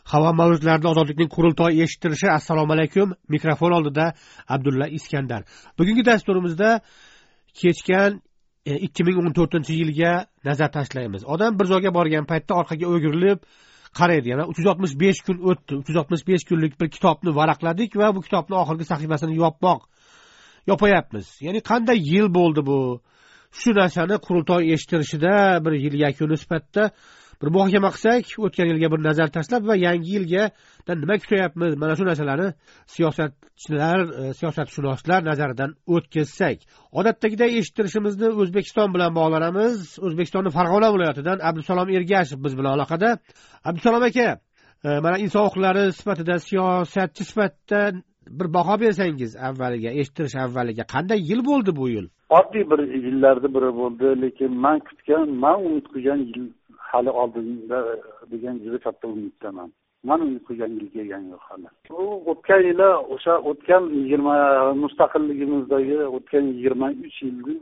Havo mavjudlarida ozodlikning qurultoyi eshittirishi. Assalomu alaykum. Mikrofon oldida Abdulla Iskandar. Bugungi dasturimizda kechgan 2014-yilga nazar tashlaymiz. Odam bir joyga borgan paytda orqaga o'girilib qaraydi. Yana 365 kun o'tdi. 365 kunlik bir kitobni varaqladik va bu kitobning oxirgi sahifasini yopayapmiz. Ya'ni qanday yil bo'ldi bu? Shu narsani qurultoy eshittirishida bir yil yakuni sifatida bir muhokama qilsak, o'tgan yilga bir nazar tashlab va yangi yilga nima kutyapmiz, mana shu narsalarni siyosatchilar, siyosatshunoslar nazaridan o'tkazsak. Odatdagiday eshittirishimizni O'zbekiston bilan bog'lanamiz. O'zbekistonning Farg'ona viloyatidan Abdusalom Ergashev biz bilan aloqada. Abdusalom aka, mana inson huquqlari sifatida, siyosatchi sifatida bir baho bersangiz avvaliga, eshittirish avvaliga qanday yil bo'ldi bu yil? Oddiy bir yillardan biri bo'ldi, lekin men umid qilgan yil hali oldinda degan juda katta umiddaman. Men umid qilgan yil kelgani yo'q hali. U o'tgan yili o'sha o'tgan 20 mustaqilligimizdagi o'tgan 23 yilning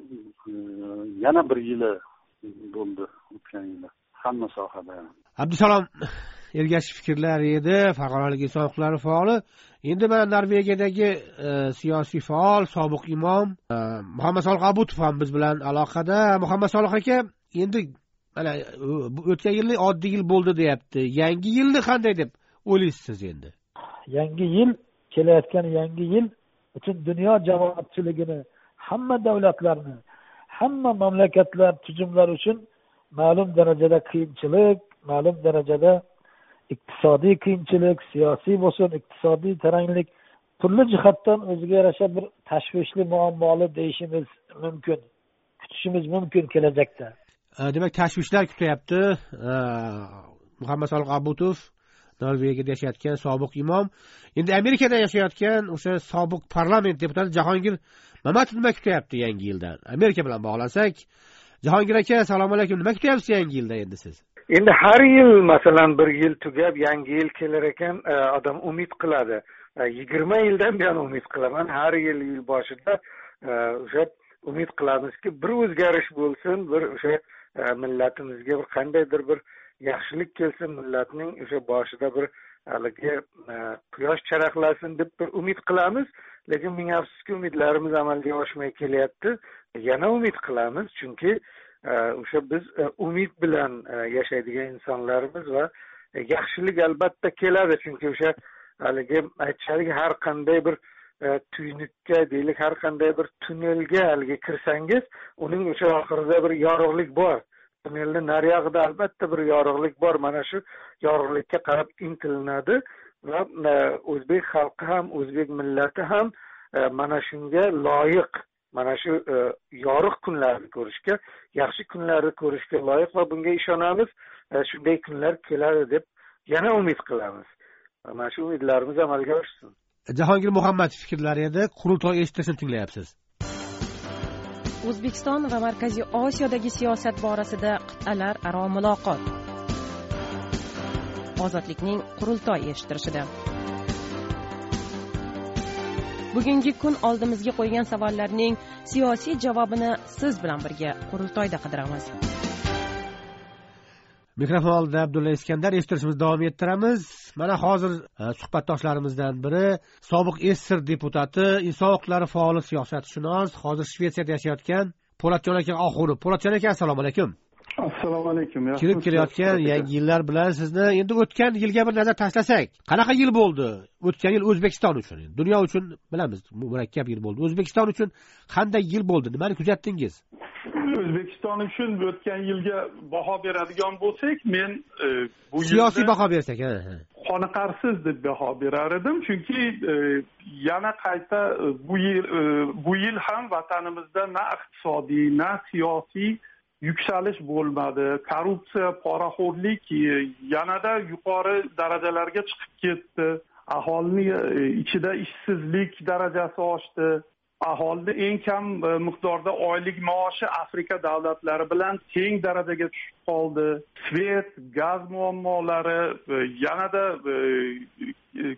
yana bir yili bo'ldi o'tgan yili hamma sohada. Abdusalom Ergashev fikrlari edi, Farg'onalik inson huquqlari faoli. Endi mana Norvegiyadagi siyosiy faol, sobiq imom Muhammad Solih Abutov ham biz bilan aloqada. Muhammad Solih aka, endi mana o'tgan yilni oddiy yil bo'ldi deyapti. Yangi yilni qanday deb o'ylaysiz endi? Yangi yil, kelayotgan yangi yil butun dunyo jamoatchiligini, hamma davlatlarni, hamma mamlakatlar, tuzumlar uchun ma'lum darajada qiyinchilik, ma'lum darajada iqtisodiy qiyinchilik, siyosiy bo'lsin, iqtisodiy taranglik, turli jihatdan o'ziga yarasha bir tashvishli muammoli deyishimiz mumkin, kutishimiz mumkin kelajakda. Demak, tashvishlar kutyapti. Muhammad Solih Abutov Norvegiyada yashayotgan sobiq imom, endi Amerikada yashayotgan o'sha sobiq parlament deputati Jahongir Mamatov nima kutyapti yangi yildan? Amerika bilan bog'lansak, Jahongir aka, assalomu alaykum. Nima kutyapsiz yangi yilda endi siz? Endi har yil masalan bir yil tugab yangi yil kelar ekan, odam umid qiladi. 20 yildan buyon umid qilaman. Har yil boshida o'sha umid qilamizki, bir o'zgarish bo'lsin, bir o'sha millatimizga bir qandaydir bir yaxshilik kelsin, millatning o'sha boshida bir haligi quyosh charaqlasin deb bir umid qilamiz. Lekin ming afsuski umidlarimiz amalga oshmay kelyapti. Yana umid qilamiz, chunki o'sha biz umid bilan yashaydigan insonlarimiz va yaxshilik albatta keladi, chunki o'sha haligi aytishadiki, har qanday bir tuynukka deylik, har qanday bir tunnelga haligi kirsangiz, uning o'sha oxirida bir yorug'lik bor. Tunnelni nariyog'ida albatta bir yorug'lik bor. Mana shu yorug'likka qarab intilinadi va o'zbek xalqi ham, o'zbek millati ham mana shunga loyiq, mana shu yorug' kunlarni ko'rishga, yaxshi kunlarni ko'rishga loyiq va bunga ishonamiz. Shunday kunlar keladi deb yana umid qilamiz. Mana shu umidlarimiz amalga oshsin. Jahongir Muhammadov fikrlari edi, qurultoy eshittirishni tinglayapsiz. O'zbekiston va Markaziy Osiyodagi siyosat borasida qit'alar aro muloqot. Ozodlikning qurultoy eshittirishida. Bugungi kun oldimizga qo'ygan savollarning siyosiy javobini siz bilan birga qurultoyda qidiramiz. Mikrofon oldida Abdulla Iskandar, eshittirishimizni davom ettiramiz. Mana hozir suhbatdoshlarimizdan biri sobiq SSR deputati, inson huquqlari faoli, siyosatshunos, hozir Shvetsiyada yashayotgan Po'latjon aka Oxunov. Po'latjon aka, assalomu alaykum. Assalomu alaykum. Kirib kelayotgan yangi yillar bilan sizni endi o'tgan yilga bir nazar tashlasak, qanaqa yil bo'ldi? O'tgan yil O'zbekiston uchun, dunyo uchun bilamiz, murakkab yil bo'ldi. O'zbekiston uchun qanday yil bo'ldi? Nimani kuzatdingiz? O'zbekiston uchun o'tgan yilga baho beradigan bo'lsak, men bu yilda siyosiy baho bersak, qoniqarsiz deb baho berar edim, chunki yana qayta bu yil ham vatanimizda na iqtisodiy, na siyosiy yuksalish bo'lmadi. Korrupsiya, poraxo'rlik yanada yuqori darajalarga chiqib ketdi. Aholining ichida ishsizlik darajasi oshdi. Aholida eng kam miqdorda oylik maoshi Afrika davlatlari bilan teng darajaga tushib qoldi. Svet, gaz muammolari yanada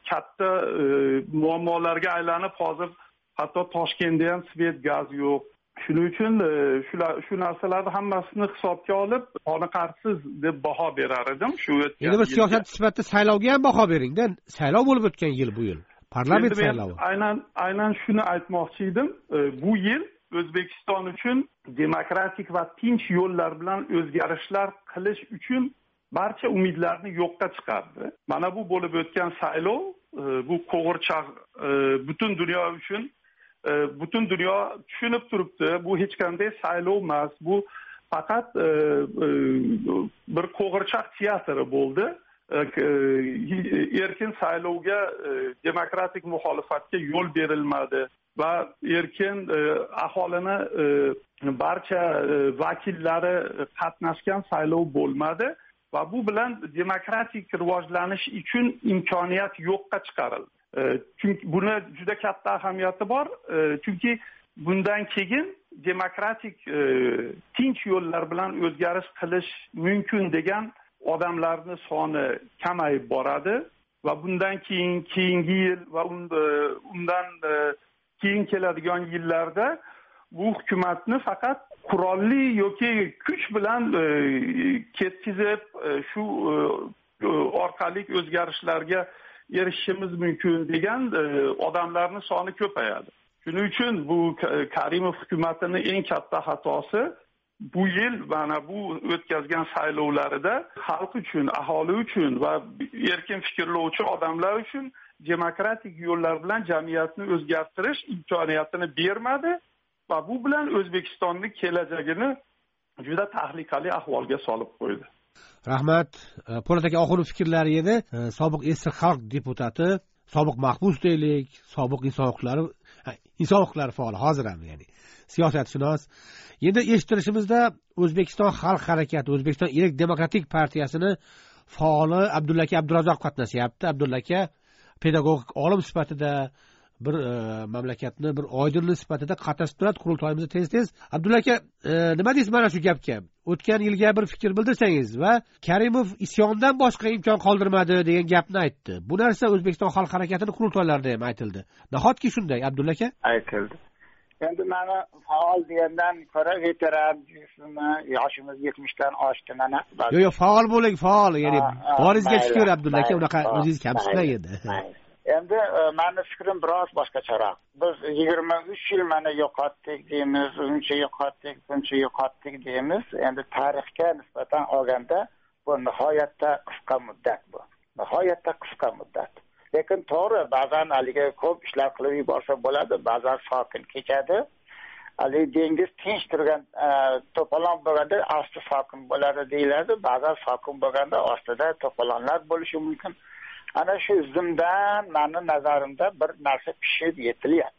katta muammolarga aylanib, hozir hatto Toshkentda ham svet, gaz yo'q. shuning uchun shu narsalarni hammasini hisobga olib qoniqarsiz deb baho berar edim. Shu endi bir siyosat sifatida saylovga ham baho beringda. Saylov bo'lib o'tgan yil bu yil. Parlament saylovi. Aynan shuni aytmoqchi edim. Bu yil O'zbekiston uchun demokratik va tinch yo'llar bilan o'zgarishlar qilish uchun barcha umidlarni yo'qqa chiqardi. Mana bu bo'lib o'tgan saylov, bu qo'g'irchoq butun dunyo uchun butun dunyo tushunib turibdi. Bu hech qanday saylov emas. Bu faqat bir qo'g'irchoq teatri bo'ldi. Erkin saylovga, demokratik muxolifatga yo'l berilmadi va erkin aholini barcha vakillari qatnashgan saylov bo'lmadi va bu bilan demokratik rivojlanish uchun imkoniyat yo'qqa chiqarildi. Chunki buni juda katta ahamiyati bor. Chunki bundan keyin demokratik tinch yo'llar bilan o'zgarish qilish mumkin degan odamlarning soni kamayib boradi va bundan keyingi yil va undan keyin keladigan yillarda bu hukumatni faqat qurolli yoki kuch bilan ketkizib shu orqali o'zgarishlarga erishishimiz mumkin degan odamlarning soni ko'payadi. Shuning uchun bu Karimov hukumatining eng katta xatosi bu yil mana bu o'tkazgan saylovlarida xalq uchun, aholi uchun va erkin fikrlovchi odamlar uchun demokratik yo'llar bilan jamiyatni o'zgartirish imkoniyatini bermadi va bu bilan O'zbekistonning kelajagini juda tahlikali ahvolga solib qo'ydi. Rahmat. Po'lat aka oxirgi fikrlari edi. Sobiq Esir xalq deputati, sobiq mahbus deylik, sobiq inson huquqlari faoli, hozir ham ya'ni siyosatshunos. Endi eshittirishimizda O'zbekiston xalq harakati, O'zbekiston Erk demokratik partiyasini faoli Abdulla aka Abdurazzoq qatnashyapti. Abdulla aka pedagogik olim sifatida bir mamlakatni bir oydinlik sifatida qatnashib turadi qurultoyimizda tez-tez. Abdulla aka, nima deysiz mana shu gapga? O'tgan yilga bir fikr bildirsangiz va Karimov isyondan boshqa imkon qoldirmadi degan gapni aytdi. Bu narsa O'zbekiston xalq harakatining qurultoylarida ham aytildi. Nahotki shunday, Abdulla aka? Aytildi. Endi mana faol degandan ko'ra veteran deysizmi, yoshimiz 70 dan oshdi mana. Yo'q, faol bo'ling, faol. Ya'ni boringizga shukur Abdulla aka, unaqa o'zingiz kamsitmang endi. Endi meni fikrim biroz boshqacharoq. Biz 23 yil mana yo'qotdik deymiz, uncha yo'qotdik, buncha yo'qotdik deymiz. Endi tarixga nisbatan olganda bu nihoyatda qisqa muddat bu. Nihoyatda qisqa muddat. Lekin to'g'ri, ba'zan haliga ko'p ishlar qilib yuborsa bo'ladi, ba'zan sokin kechadi. Hali dengiz tinch turgan to'polon bo'lganda osti sokin bo'ladi deyiladi, ba'zan sokin bo'lganda ostida to'polonlar bo'lishi mumkin. Ana shu zimdan meni nazarimda bir narsa pishib yetilyapti.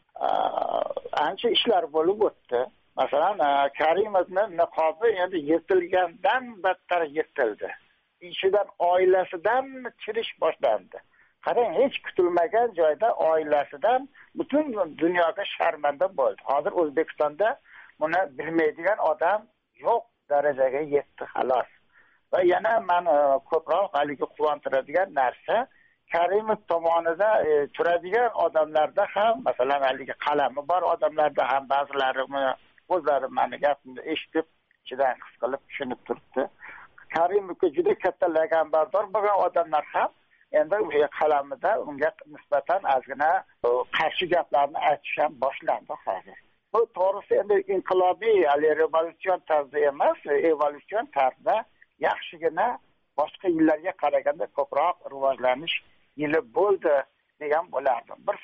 Ancha ishlar bo'lib o'tdi. Masalan, Karimovning niqobi endi yetilgandan battar yetildi. Ichidan oilasidan chirish boshlandi. Qarang, hech kutilmagan joyda oilasidan butun dunyoga sharmanda bo'ldi. Hozir O'zbekistonda buni bilmaydigan odam yo'q darajaga yetdi xolos. Va yana meni ko'proq haligi quvontiradigan narsa Karimov tomonida turadigan odamlarda ham, masalan, haligi qalami bor odamlarda ham ba'zilari o'zlari meni gapimni eshitib, ichidan his qilib tushunib turibdi. Karimovga juda katta laganbardor bo'lgan odamlar ham endi o'sha qalamida unga nisbatan ozgina qarshi gaplarni aytish ham boshlandi hozir. Bu to'g'risi endi inqilobiy, revolyusion tarzda emas, evolyusion tarzda yaxshigina boshqa yillarga qaraganda ko'proq rivojlanish yili bo'ldi degan bo'lardim. Bir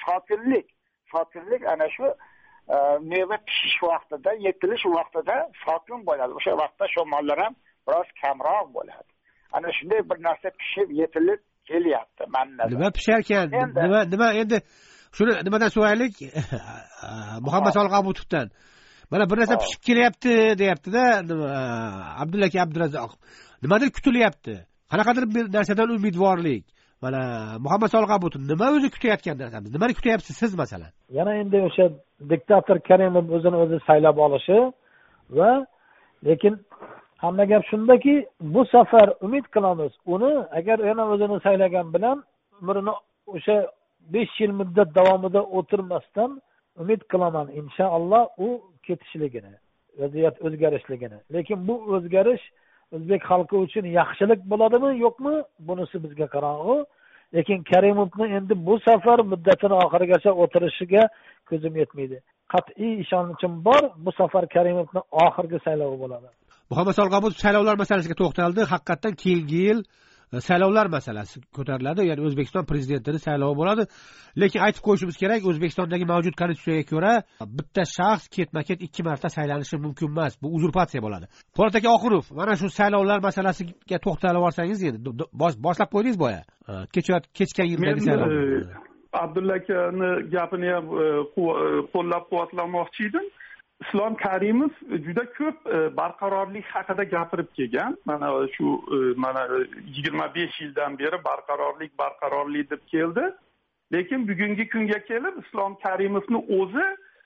sokinlik ana shu meva pishish vaqtida, yetilish vaqtida sokin bo'ladi. O'sha vaqtda shamollar ham biroz kamroq bo'ladi. Ana shunday bir narsa pishib yetilib kelyapti menga. Nima pisharkan? Nima endi shuni nimadan so'raylik? Muhammad Solg'abutovdan. Mana bir narsa pishib kelyapti deyapti-da, Abdulla aka Abdurazzoq. Nimadir kutilyapti. Qanaqadir bir narsadan umidvorlik. Mana Muhammad Solg'abutov nima o'zi kutayotgan narsamiz? Nimani kutyapsiz siz masalan? Yana endi o'sha diktator Karimov o'zini o'zi saylab olishi va lekin hamma gap shundaki, bu safar umid qilamiz, uni agar yana o'zini saylagan bilan umrini o'sha 5 yil muddat davomida o'tirmasdan umid qilaman, inshaalloh u ketishligini, vaziyat o'zgarishligini. Lekin bu o'zgarish o'zbek xalqi uchun yaxshilik bo'ladimi, yo'qmi? Bunisi bizga qarong'u. Lekin Karimovning endi bu safar muddatini oxirigacha o'tirishiga ko'zim yetmaydi. Qat'iy ishonchim bor, bu safar Karimovning oxirgi saylovi bo'ladi. Muhammad Solg'abuz saylovlar masalasiga to'xtaldi. Haqiqatan keyingi yil saylovlar masalasi ko'tariladi, ya'ni O'zbekiston prezidentining saylovi bo'ladi. Lekin aytib qo'yishimiz kerak, O'zbekistondagi mavjud konstitutsiyaga ko'ra bitta shaxs ketma-ket 2 marta saylanishi mumkin emas. Bu uzurpatsiya bo'ladi. Po'lat aka Oxunov, mana shu saylovlar masalasiga to'xtalib olsangiz endi boshlab qo'ydingiz boya. Kechgan yildagi saylov. Abdulla akani gapini ham qo'llab-quvvatlamoqchi edim. Islom Karimov juda ko'p barqarorlik haqida gapirib kelgan. Mana 25 yildan beri barqarorlik deb keldi. Lekin bugungi kunga kelib Islom Karimovning o'zi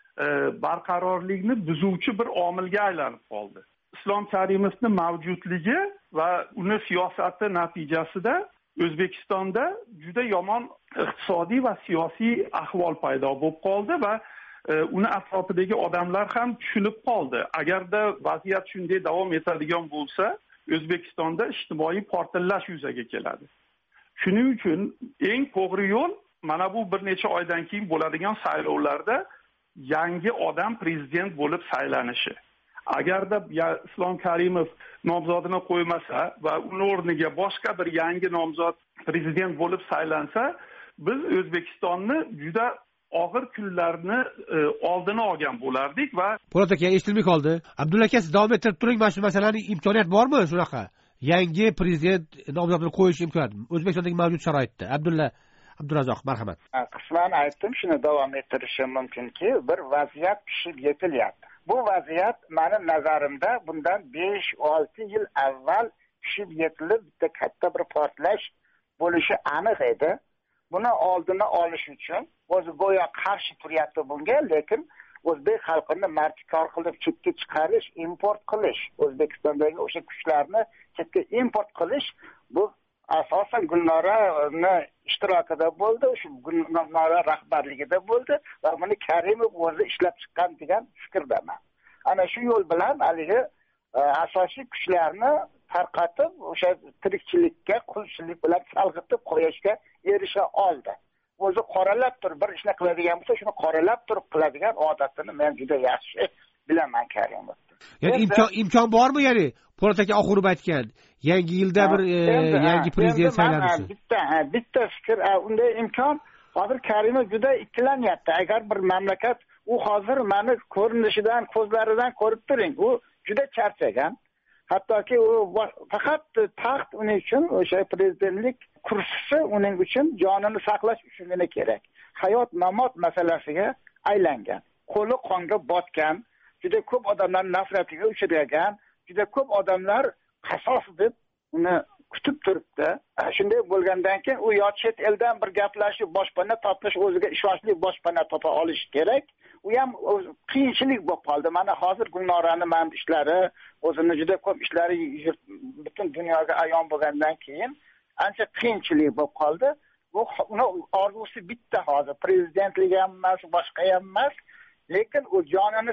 barqarorlikni buzuvchi bir omilga aylanib qoldi. Islom Karimovning mavjudligi va uni siyosati natijasida O'zbekistonda juda yomon iqtisodiy va siyosiy ahvol paydo bo'lib qoldi va uni atrofidagi odamlar ham tushunib qoldi. Agarda vaziyat shunday davom etadigan bo'lsa, O'zbekistonda ijtimoiy portlash yuzaga keladi. Shuning uchun eng to'g'ri yo'l mana bu bir necha oydan keyin bo'ladigan saylovlarda yangi odam prezident bo'lib saylanishi. Agarda Islom Karimov nomzodini qo'ymasa va uni o'rniga boshqa bir yangi nomzod prezident bo'lib saylansa, biz O'zbekistonni juda og'ir kunlarni oldini olgan bo'lardik va Po'lat aka eshitilmay qoldi. Abdulla aka, siz davom ettirib turing, mana shu masalaning imkoniyat bormi shunaqa? Yangi prezident nomzodini qo'yish imkoniyati O'zbekistondagi mavjud sharoitda. Abdurazzoq, marhamat. Qisman aytdim, shuni davom ettirishim mumkinki, bir vaziyat pishib yetilyapti. Bu vaziyat meni nazarimda bundan 5-6 yil avval pishib yetilib bitta katta bir portlash bo'lishi aniq edi. Buni oldini olish uchun o'zi go'yo qarshi turyapti bunga, lekin o'zbek xalqini martikor qilib chetga chiqarish, import qilish, O'zbekistondagi o'sha kuchlarni chetga import qilish, bu asosan Gulnorani ishtirokida bo'ldi, shu Gulnora rahbarligida bo'ldi va buni Karimov o'zi ishlab chiqqan degan fikrdaman. Ana shu yo'l bilan haligi asosiy kuchlarni tarqatib, o'sha tirikchilikka, qulchilik bilan chalg'itib qo'yishga erisha oldi. O'zi qoralab turib bir ishni qiladigan bo'lsa, shuni qoralab turib qiladigan odatini men juda yaxshi bilaman Karimovni. Ya'ni imkon bormi, ya'ni Po'lat aka Oxunov aytgan yangi yilda bir yangi prezident saylanishi? Bitta fikr, unday imkon hozir Karimov juda ikkilanyapti. Agar bir mamlakat, u hozir meni ko'rinishidan, ko'zlaridan ko'rib turing, u juda charchagan. Hattoki u faqat taxt uning uchun, o'sha prezidentlik kursisi uning uchun jonini saqlash uchungina kerak. Hayot mamot masalasiga aylangan. Qo'li qonga botgan, juda ko'p odamlar nafratiga uchragan, juda ko'p odamlar qasos deb uni kutib turibdi. Shunday bo'lgandan keyin u yo chet eldan bir gaplashib boshpana topish, o'ziga ishonchli boshpana topa olish kerak. U ham qiyinchilik bo'lib qoldi. Mana hozir Gulnorani mana ishlari, o'zini juda ko'p ishlari butun dunyoga ayon bo'lgandan keyin ancha qiyinchilik bo'lib qoldi. Bu uni orzusi bitta hozir, prezidentlik ham emas, boshqa ham emas, lekin u jonini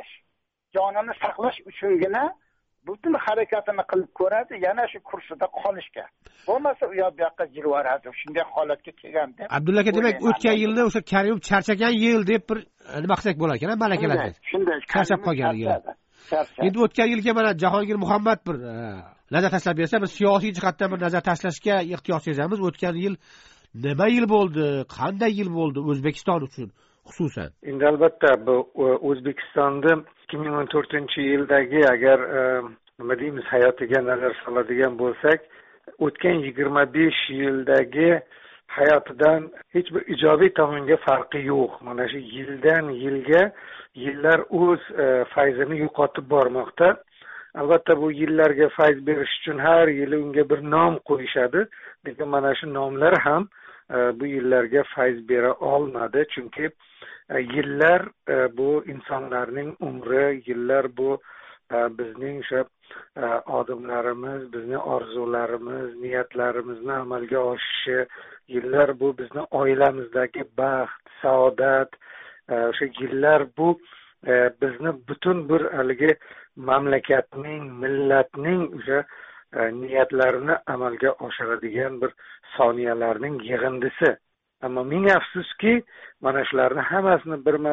saqlash uchungina butun harakatini qilib ko'radi, yana shu kursida qolishga. Bo'lmasa u yoqqa jirvoradi. Shunday holatga kelgan deb. Abdulla aka, demak o'tgan yilni o'sha Karimov charchagan yil deb bir nima qilsak bo'lar ekan, malakalarga. Shunday charchab qolgan yil. Endi o'tgan yilga mana Jahongir Muhammad bir nazar tashlab bersa, biz siyosiy jihatdan bir nazar tashlashga ehtiyoj sezamiz. O'tgan yil nima yil bo'ldi, qanday yil bo'ldi O'zbekiston uchun xususan? Endi albatta bu O'zbekistonda 2014-yildagi agar nima deymiz, hayotiga nazar soladigan bo'lsak, o'tgan 25 yildagi hayotidan hech bir ijobiy tomonga farqi yo'q. Mana shu yildan yilga yillar o'z fayzini yo'qotib bormoqda. Albatta bu yillarga fayz berish uchun har yili unga bir nom qo'yishadi. Lekin mana shu nomlar ham bu yillarga fayz bera olmadi, chunki yillar bu insonlarning umri, yillar bu bizning o'sha odamlarimiz, bizning orzularimiz, niyatlarimizni amalga oshishi, yillar bu bizning oilamizdagi baxt, saodat, o'sha yillar bu bizni butun bir haligi mamlakatning, millatning o'sha niyatlarini amalga oshiradigan bir soniyalarning yig'indisi. Ammo ming afsuski, mana shularni hammasini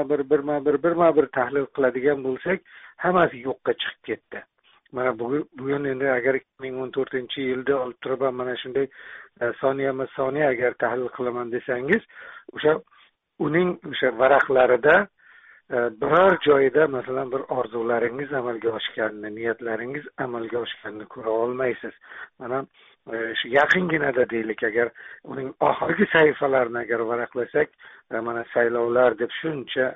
birma bir tahlil qiladigan bo'lsak, hammasi yo'qqa chiqib ketdi. Mana bugun endi agar 2014-yilda olib turib mana shunday soniyama-soniya agar tahlil qilaman desangiz, uning o'sha varaqlarida biror joyida masalan bir orzularingiz amalga oshganini, niyatlaringiz amalga oshganini ko'ra olmaysiz. Mana shu yaqinginada deylik, agar uning oxirgi sahifalarini agar varaqlasak, mana saylovlar deb shuncha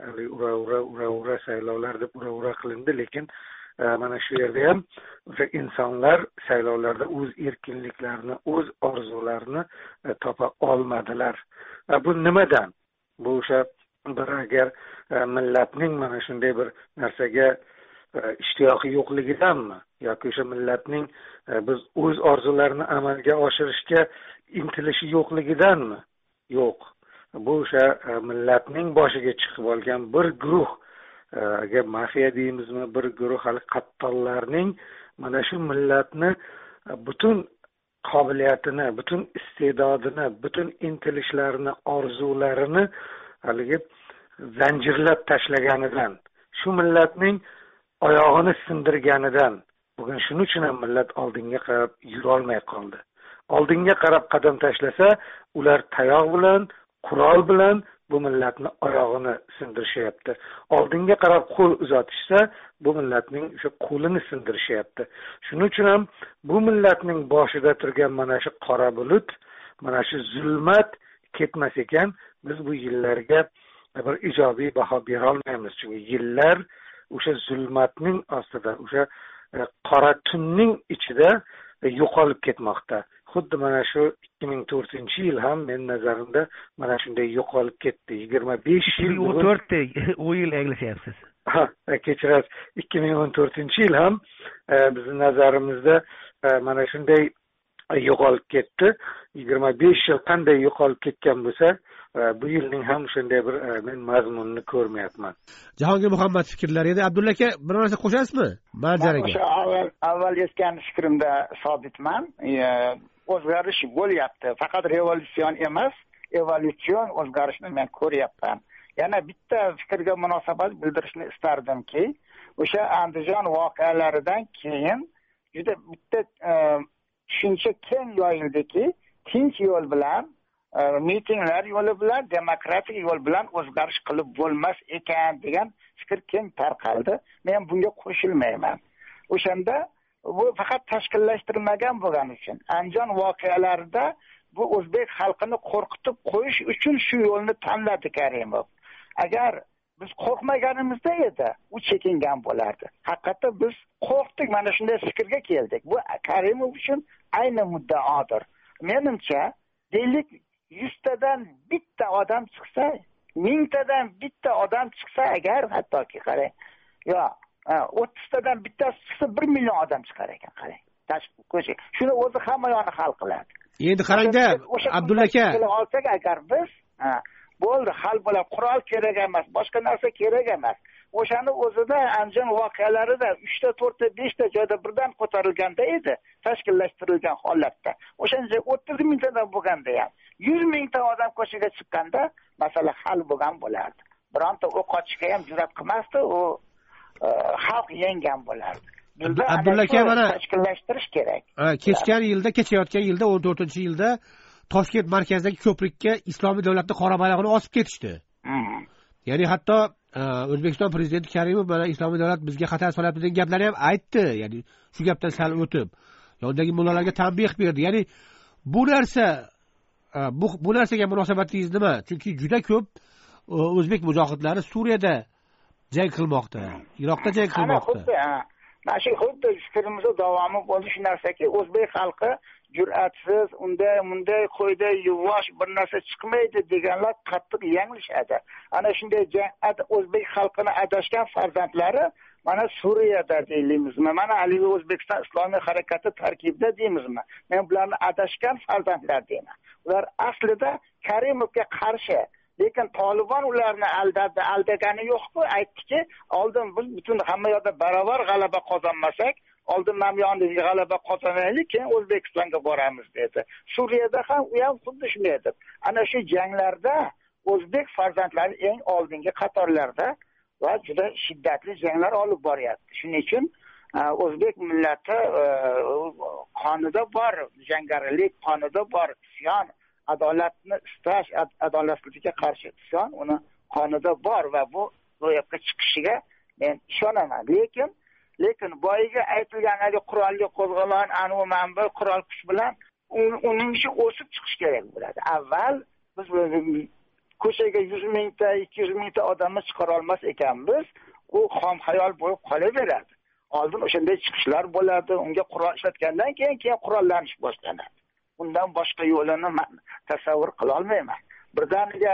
ura saylovlar deb ura qilindi, lekin mana shu yerda ham o'sha insonlar saylovlarda o'z erkinliklarini, o'z orzularini topa olmadilar. Bu nimadan? Bu o'sha bir agar millatning mana shunday bir narsaga ishtiyoqi yo'qligidanmi yoki o'sha millatning biz o'z orzularini amalga oshirishga intilishi yo'qligidanmi? Yo'q. Bu o'sha millatning boshiga chiqib olgan bir guruh, agar mafiya deymizmi, bir guruh hali qattollarning mana shu millatni butun qobiliyatini, butun iste'dodini, butun intilishlarini, orzularini haligi zanjirlab tashlaganidan, shu millatning oyog'ini sindirganidan bugun shuning uchun ham millat oldinga qarab yurolmay qoldi. Oldinga qarab qadam tashlasa, ular tayoq bilan, qurol bilan bu millatni oyog'ini sindirishyapti. Oldinga qarab qo'l uzatishsa, bu millatning o'sha qo'lini sindirishyapti. Shuning uchun ham bu millatning boshida turgan mana shu qora bulut, mana shu zulmat ketmas ekan, biz bu yillarga bir ijobiy baho bera olmaymiz. Chunki yillar o'sha zulmatning ostida, o'sha qora tunning ichida yo'qolib ketmoqda. Xuddi mana shu 2004-yil ham men nazarimda mana shunday yo'qolib ketdi. 25 yil 2014 yil anglashyapsiz. Kechirasiz. 2014-yil ham bizning nazarimizda mana shunday yo'qolib ketdi. 25 yil qanday yo'qolib ketgan bo'lsa, bu yilning ham shunday bir men mazmunini ko'rmayapman. Jahongir Muhammad fikrlari edi. Abdulla aka, bir narsa qo'shasizmi manzaraga? O'sha avval aytgan fikrimda sobitman. O'zgarish bo'lyapti. Faqat revolyusion emas, evolyusion o'zgarishni men ko'ryapman. Yana bitta fikrga munosabat bildirishni istardimki, o'sha Andijon voqealaridan keyin juda bitta tushuncha keng yoyildiki, tinch yo'l bilan, mitinglar yo'li bilan, demokratik yo'l bilan o'zgarish qilib bo'lmas ekan degan fikr keng tarqaldi. Men bunga qo'shilmayman. O'shanda bu faqat tashkillashtirilmagan bo'lgani uchun Andijon voqealarida bu o'zbek xalqini qo'rqitib qo'yish uchun shu yo'lni tanladi Karimov. Agar biz qo'rqmaganimizda edi, u chekingan bo'lardi. Haqiqatda biz qo'rqdik, mana shunday fikrga keldik. Bu Karimov uchun ayni muddaodir. Menimcha, deylik 100 tadan bitta odam chiqsa, 1000 tadan bitta odam chiqsa agar, hattoki qarang, yo 30 tadan bittasi chiqsa 1 million odam chiqar ekan, qarang. Ko'cha. Shuni o'zi hamma yo'ni hal qiladi. Endi qarangda, Abdulla aka, olsak agar biz, bo'ldi, hal bo'ladi. Qurol kerak emas, boshqa narsa kerak emas. O'shani o'zida Andijon voqealarida 3 ta, 4 ta, 5 ta joyda birdan ko'tarilganda edi, tashkillashtirilgan holatda. O'shanda 30 mingtadan bo'lganda ham 100 mingta odam ko'chaga chiqqanda masala hal bo'lgan bo'lardi. Bironta o'q ochishga ham jur'at qilmasdi, u xalq yengan bo'lardi. Abdulla aka, mana tashkillashtirish kerak. Kechayotgan yilda 14-yilda Toshkent markazidagi ko'prikka Islomiy davlatning qora bayrog'ini osib ketishdi. Ya'ni hatto O'zbekiston prezidenti Karimov mana Islomiy davlat bizga xatar solyapti degan gaplarni ham aytdi. Ya'ni shu gapdan sal o'tib, yondagi mullalarga tanbeh berdi. Ya'ni bu narsaga munosabatingiz nima? Chunki juda ko'p o'zbek mujohidlari Suriyada jang qilmoqda, Iroqda jang qilmoqda. Mana shu xuddi fikrimizda davomi bo'ldi shu narsaki, o'zbek xalqi jur'atsiz, unday qo'yda yuvosh bir narsa chiqmaydi deganlar qattiq yanglishadi. Ana shunday o'zbek xalqini adashgan farzandlari mana Suriyada deymizmi, mana Aliy O'zbekiston Islomiy harakati tarkibida deymizmi. Men bularni adashgan farzandlar deyman. Ular aslida Karimovga qarshi lekin Tolibon ularni aldagani yo'q-ku, aytdiki, oldin biz butun hamma yoqda barobar g'alaba qozonmasak, oldin mana bu yoqda g'alaba qozonaylik, keyin O'zbekistonga boramiz dedi. Suriyada ham u ham xuddi shunday edi. Ana shu janglarda o'zbek farzandlari eng oldingi qatorlarda va juda shiddatli janglar olib boryapti. Shuning uchun o'zbek millati qonida bor, jangarilik qonida bor, isyon, adolatni istash, adolatsizlikka qarshi isyon uni qonida bor va bu ro'yobga chiqishiga men ishonaman. Lekin boyiga aytilgan qurolli qo'zg'olon, manba qurol kuch bilan uning ishi o'sib chiqish kerak bo'ladi. Avval biz ko'chaga 100 mingta, 200 mingta odamni chiqara olmas ekanmiz, u xom xayol bo'lib qolaveradi. Oldin o'shanday chiqishlar bo'ladi, unga qurol ishlatgandan keyin qurollanish boshlanadi. Undan boshqa yo'lini men tasavvur qila olmayman. Birdaniga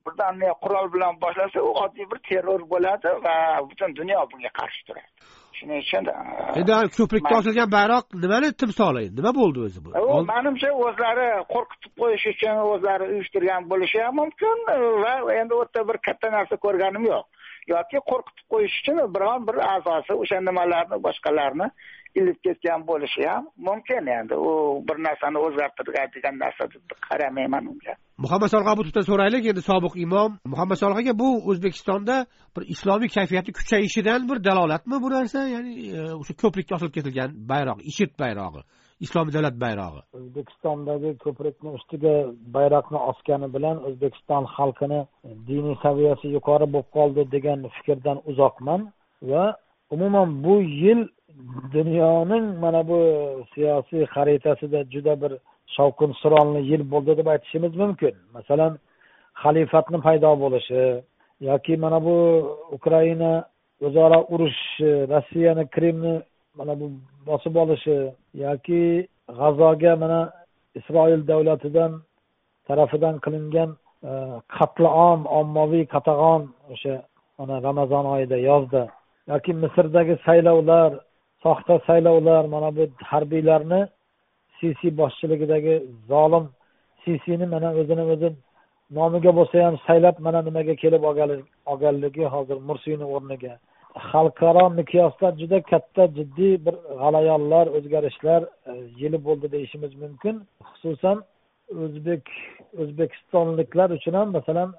qurol bilan boshlasa, u oddiy bir terror bo'ladi va butun dunyo bunga qarshi turadi. Shuning uchun endi ko'prikka osilgan bayroq nimani timsoli? Nima bo'ldi o'zi bu? Menimcha o'zlari qo'rqitib qo'yish uchun o'zlari uyushtirgan bo'lishi ham mumkin va endi o'rta bir katta narsa ko'rganim yo'q. Yoki qo'rqitib qo'yish uchun biron bir a'zosi o'sha nimalarni boshqalarni ilib ketgan bo'lishi ham mumkin. Endi u bir narsani o'zgartiradigan narsa deb qaramayman unga. Muhammad Solih Abutovdan so'raylik. Endi sobiq imom Muhammad Solih aka, bu O'zbekistonda bir islomiy kayfiyatni kuchayishidan bir dalolatmi bu narsa? Ya'ni o'sha ko'prikka osilib ketilgan bayroq, IShID bayrog'i, Islomiy davlat bayrog'i. O'zbekistondagi ko'prikning ustiga bayroqni osgani bilan O'zbekiston xalqini diniy saviyasi yuqori bo'lib qoldi degan fikrdan uzoqman va umuman bu yil dunyoning mana bu siyosiy xaritasida juda bir shovqin suronli yil bo'ldi deb aytishimiz mumkin. Masalan, xalifatning paydo bo'lishi yoki mana bu Ukraina o'zaro urush, Rossiyani Krimni mana bu bosib olishi yoki G'azoga mana Isroil davlatidan tarafidan qilingan qatl-om, ommaviy qatag'on o'sha mana Ramazon oyida, yozda yoki Misrdagi saylovlar, soxta saylovlar, mana bu harbiylarni Sisi boshchiligidagi zolim Sisini mana o'zini nomiga bo'lsa ham saylab mana nimaga kelib olganligi hozir Mursiyni o'rniga. Xalqaro miqyosda juda katta jiddiy bir g'alayonlar, o'zgarishlar yili bo'ldi deyishimiz mumkin. Xususan O'zbekistonliklar uchun ham masalan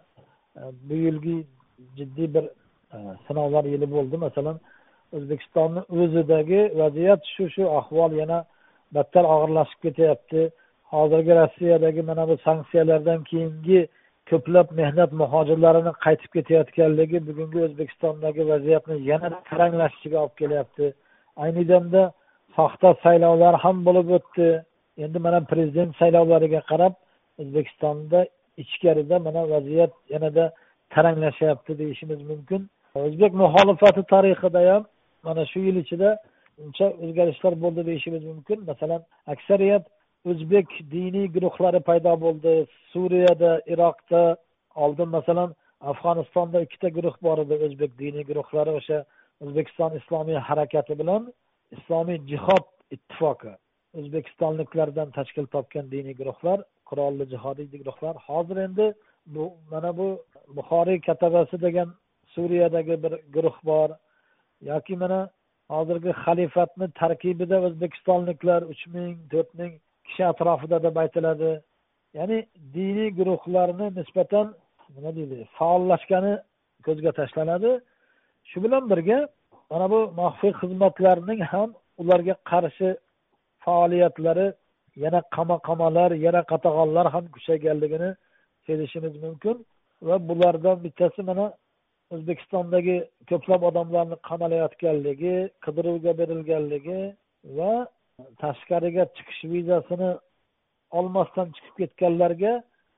bu yilgi jiddiy bir sinovlar yili bo'ldi. Masalan, O'zbekistonning o'zidagi vaziyat shu ahvol yana battar og'irlashib ketyapti. Hozirgi Rossiyadagi mana bu sanksiyalardan keyingi ko'plab mehnat muhojirlarini qaytib ketayotganligi bugungi O'zbekistondagi vaziyatni yana taranglashishiga olib kelyapti. Ayni damda soxta saylovlar ham bo'lib o'tdi. Endi mana prezident saylovlariga qarab O'zbekistonda ichkarida mana vaziyat yanada taranglashyapti deyishimiz mumkin. O'zbek muxolifati tarixida ham mana shu yil ichida uncha o'zgarishlar bo'ldi deyishimiz mumkin. Masalan, aksariyat o'zbek diniy guruhlari paydo bo'ldi. Suriyada, Iroqda, oldin masalan Afg'onistonda 2ta guruh bor edi, o'zbek diniy guruhlari, o'sha O'zbekiston Islomiy harakati bilan Islomiy jihod ittifoqi. O'zbekistonliklardan tashkil topgan diniy guruhlar, qurolli jihodiy guruhlar. Hozir endi bu mana bu Buxoriy katabasi degan Suriyadagi bir guruh bor. Yoki mana hozirgi xalifatni tarkibida O'zbekistonliklar 3000, 4000 kishi atrofida deb aytiladi. Ya'ni diniy guruhlarni nisbatan nima deydi, faollashgani ko'zga tashlanadi. Shu bilan birga mana bu maxfiy xizmatlarning ham ularga qarshi faoliyatlari, yana qamoqlar, yana qatag'onlar ham kuchayganligini sezishimiz mumkin va bulardan bittasi mana O'zbekistondagi ko'plab odamlarni qamalayotganligi, qidiruvga berilganligi va tashqariga chiqish vizasini olmasdan chiqib ketganlarga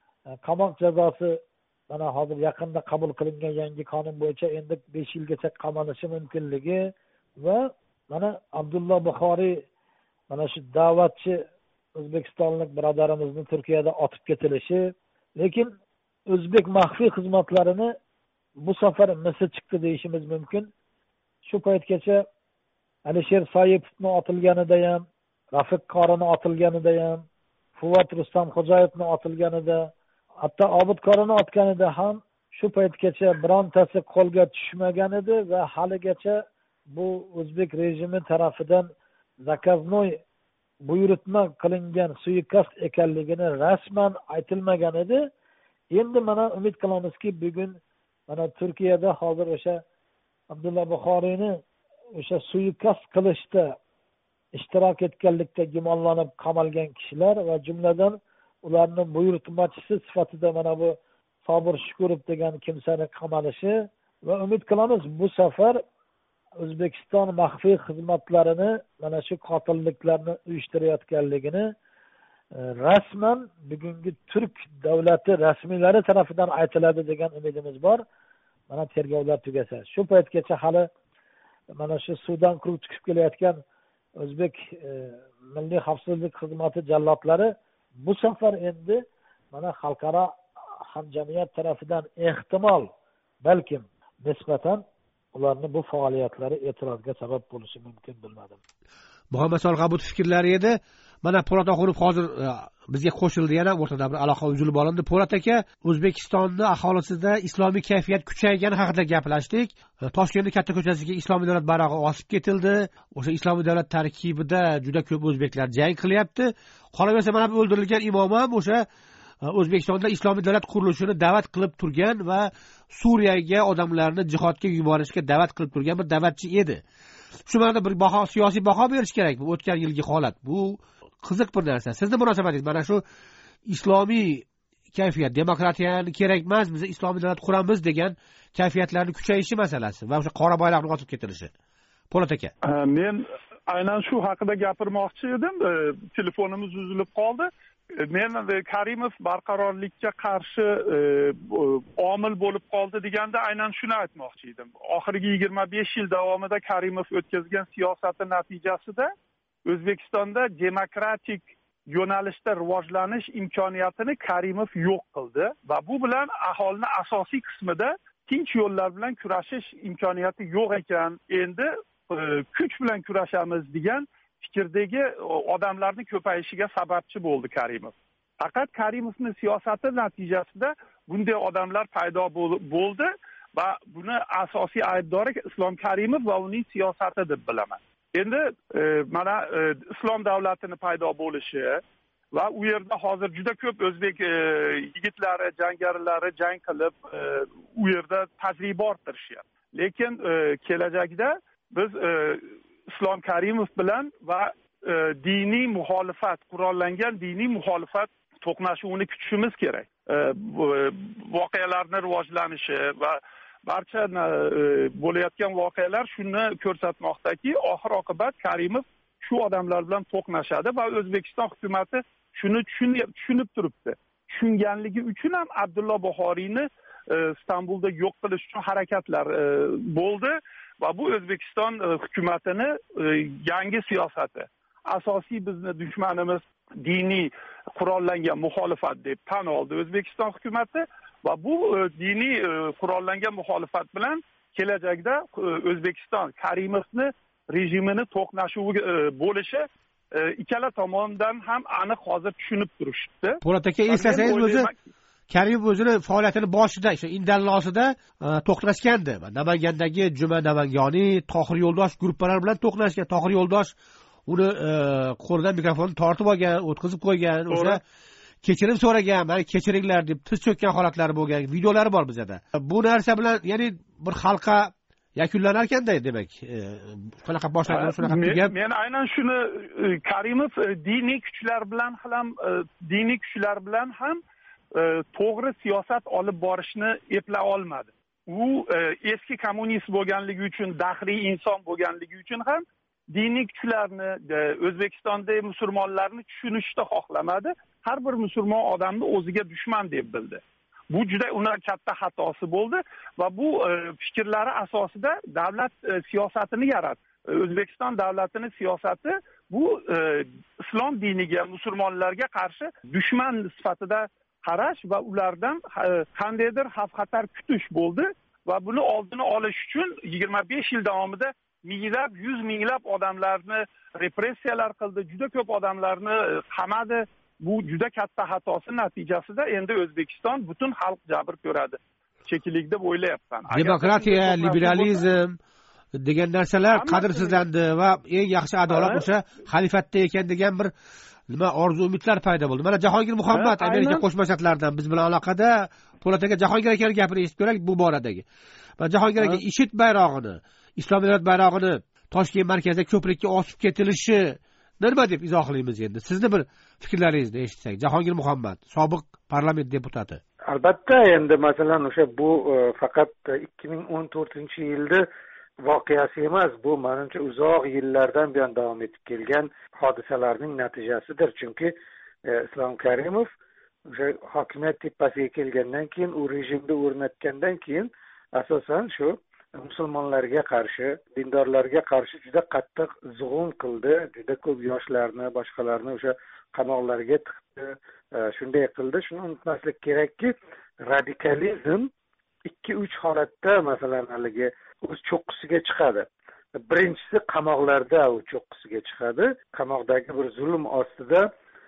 qamoq jazosi mana hozir yaqinda qabul qilingan yangi qonun bo'yicha endi 5 yilgacha qamalishi mumkinligi va mana Abdulloh Buxoriy mana shu da'vatchi o'zbekistonlik birodarimizni Turkiyada otib ketilishi, lekin o'zbek maxfiy xizmatlarini bu safar misi chiqdi deyishimiz mumkin. Shu paytgacha Alisher Soipovning otilganida ham, Rafiq Qorini otilganida ham, Fuvat Rustamxo'jayevning otilganida, hatto obidkorini otganida ham shu paytgacha birontasi qo'lga tushmagan edi va haligacha bu o'zbek rejimi tarafidan zakaznoy buyurtma qilingan suiqasd ekanligini rasman aytilmagan edi. Endi mana umid qilamizki, bugun mana Turkiyada hozir o'sha Abdulla Buxoriyni o'sha suiqasd qilishda ishtirok etganlikda gumonlanib qamalgan kishilar va jumladan ularning buyurtmachisi sifatida mana bu Sobir Shukurov degan kimsani qamalishi va umid qilamiz bu safar O'zbekiston maxfiy xizmatlarini mana shu qotilliklarni uyushtirayotganligini rasman bugungi turk davlati rasmiylari tarafidan aytiladi degan umidimiz bor. Mana tergovlar tugasa, shu paytgacha hali mana shu suvdan quruq chiqib kelayotgan O'zbek Milliy xavfsizlik xizmati jallodlari bu safar endi mana xalqaro hamjamiyat tarafidan ehtimol balkim nisbatan ularni bu faoliyatlari e'tirozga sabab bo'lishi mumkin, bilmadim. Muhammad Solih Abud fikrlari edi. Mana Po'lat Oxunov hozir bizga qo'shildi, yana o'rtada bir aloqa uzilib olindi. Po'lat aka, O'zbekistonning aholisida islomiy kayfiyat kuchaygani haqida gaplashdik. Toshkentning katta ko'chasiga Islomiy davlat bayrog'i osib ketildi. O'sha Islomiy davlat tarkibida juda ko'p o'zbeklar jang qilyapti. Qolaversa mana bu o'ldirilgan imom ham o'sha O'zbekistonda islomiy davlat qurilishini da'vat qilib turgan va Suriyaga odamlarni jihodga yuborishga da'vat qilib turgan bir da'vatchi edi. Shu ma'noda bir siyosiy baho berish kerak bu o'tgan yilgi holat. Bu qiziq bir narsa. Sizning munosabatingiz mana shu islomiy kayfiyat, demokratiyani kerak emas, biz islomiy davlat quramiz degan kayfiyatlarning kuchayishi masalasi va o'sha qora bayroqni otib ketilishi. Po'lat aka. Men aynan shu haqida gapirmoqchi edim. Telefonimiz uzilib qoldi. Men Karimov barqarorlikka qarshi omil bo'lib qoldi deganda aynan shuni aytmoqchi edim. Oxirgi 25 yil davomida Karimov o'tkazgan siyosati natijasida O'zbekistonda demokratik yo'nalishda rivojlanish imkoniyatini Karimov yo'q qildi va bu bilan aholini asosiy qismida tinch yo'llar bilan kurashish imkoniyati yo'q ekan. Endi kuch bilan kurashamiz degan fikrdagi odamlarning ko'payishiga sababchi bo'ldi Karimov. Faqat Karimovning siyosati natijasida bunday odamlar paydo bo'ldi va buni asosiy aybdori Islom Karimov va uning siyosati deb bilaman. Endi mana islom davlatini paydo bo'lishi va u yerda hozir juda ko'p o'zbek yigitlari, jangarilari jang qilib u yerda tajriba orttirishyapti. Lekin kelajakda biz Islom Karimov bilan va diniy muxolifat, qurollangan diniy muxolifat to'qnashuvini kutishimiz kerak. Voqealarning rivojlanishi va barcha bo'layotgan voqealar shuni ko'rsatmoqdaki, oxir oqibat Karimov shu odamlar bilan to'qnashadi va O'zbekiston hukumatı shuni tushunib turibdi. Tushunganligi uchun ham Abdulla Buxoriyni Istanbulda yo'q qilish uchun harakatlar bo'ldi va bu O'zbekiston hukumatini yangi siyosati. Asosiy bizni dushmanimiz diniy qurollangan muxolifat deb tan oldi O'zbekiston hukumatı va bu diniy qurollangan muxolifat bilan kelajakda O'zbekiston Karimovni rejimini to'qnashuvi bo'lishi ikkala tomondan ham aniq hozir tushunib turishdi. Po'lat aka, eslasangiz o'zi Karimov o'zini faoliyatini boshida, o'sha indallosida to'qnashgandi. Namangandagi Juma Namangoniy, Tohir Yo'ldosh gruppalar bilan to'qnashgan. Tohir Yo'ldosh uni qo'lidan mikrofonni tortib olgan, o'tkazib qo'ygan, o'sha kechirim so'ragan, "Meni kechiringlar" deb tiz cho'kkan holatlari bo'lgan, videolari bor bizda. Bu narsa bilan ya'ni bir xalqqa yakunlanar ekanda, demak, shunaqa boshlangan, shunaqa tugab. Men aynan shuni Karimov diniy kuchlar bilan ham to'g'ri siyosat olib borishni eplay olmadi. U eski kommunist bo'lganligi uchun, daxriy inson bo'lganligi uchun ham diniy kuchlarni, O'zbekistondagi musulmonlarni tushunishni xohlamadi. Har bir musulmon odamni o'ziga dushman deb bildi. Bu juda uning katta xatosi bo'ldi va bu fikrlari asosida davlat siyosatini yaratdi. O'zbekiston davlatining siyosati bu islom diniga, musulmonlarga qarshi dushman sifatida qarash va ulardan qandaydir xavf-xatar kutish bo'ldi va buni oldini olish uchun 25 yil davomida minglab, 100 minglab odamlarni repressiyalar qildi, juda ko'p odamlarni qamadi bu juda katta xatosi natijasida endi O'zbekiston butun xalq jabr ko'radi shekilli deb o'ylayapman. Demokratiya, liberalizm degan narsalar qadrsizlandi va eng yaxshi adolat o'sha xalifatda ekan degan bir nima orzu umidlar paydo bo'ldi. Mana Jahongir Muhammad Amerika Qo'shma Shtatlaridan biz bilan aloqada. Po'lat aka, Jahongir akaning gapini eshitib ko'raylik bu boradagi. Va Jahongir aka, IShID bayrog'ini, Islom Davlat bayrog'ini Toshkent markazida ko'prikka osib ketilishi nima deb izohlaymiz endi? Sizni bir fikrlaringizni eshitsak. Jahongir Muhammad, sobiq parlament deputati. Albatta, endi masalan o'sha bu faqat 2014-yilda voqeasi emas, bu menimcha uzoq yillardan buyon davom etib kelgan hodisalarning natijasidir. Chunki Islom Karimov o'sha hokimiyat tepasiga kelgandan keyin, u rejimni o'rnatgandan keyin asosan shu musulmonlarga qarshi, dindorlarga qarshi juda qattiq zug'um qildi, juda ko'p yoshlarni, boshqalarni o'sha qamoqlarga tiqdi, shunday qildi. Shuni unutmaslik kerakki, radikalizm 2-3 holatda masalan haligi o'z cho'qqisiga chiqadi. Birinchisi qamoqlarda u cho'qqisiga chiqadi. Qamoqdagi bir zulm ostida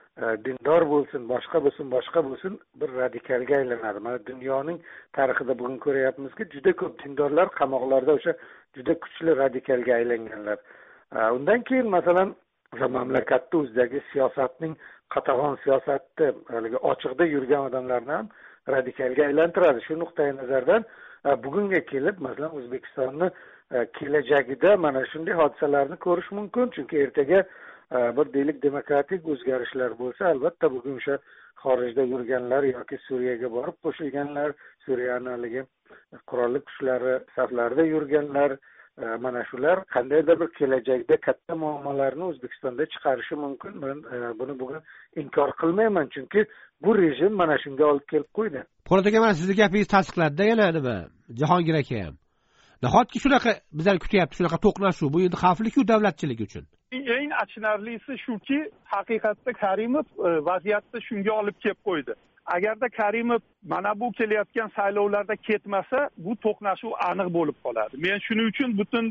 dindor bo'lsin, boshqa bo'lsin bir radikalga aylanadi. Mana dunyoning tarixida bugun ko'ryapmizki, juda ko'p dindorlar qamoqlarda o'sha juda kuchli radikalga aylanganlar. Undan keyin masalan o'sha mamlakatda o'zidagi siyosatning qatag'on siyosatni haligi ochiqda yurgan odamlarni ham radikalga aylantiradi. Shu nuqtai nazardan bugunga kelib masalan O'zbekistonni kelajagida mana shunday hodisalarni ko'rish mumkin. Chunki ertaga bir deylik demokratik o'zgarishlar bo'lsa, albatta bugun o'sha xorijda yurganlar yoki Suriyaga borib qo'shilganlar, Suriyaning qurolli kuchlari saflarida yurganlar, mana shular qandaydir bir kelajakda katta muammolarni O'zbekistonda chiqarishi mumkin. Men buni bugun inkor qilmayman, chunki bu rejim mana shunga olib kelib qo'ydi. Po'lat aka, mana sizning gapingiz tasdiqladi-da yana nima? Jahongir aka ham. Nahotki shunaqa bizlar kutyapti, shunaqa to'qnashuv, bu endi xavfli-ku davlatchilik uchun. Eng achinarlisi shuki, haqiqatda Karimov vaziyatni shunga olib kelib qo'ydi. Agarda Karimov mana bu kelayotgan saylovlarda ketmasa, bu to'qnashuv aniq bo'lib qoladi. Men shuning uchun butun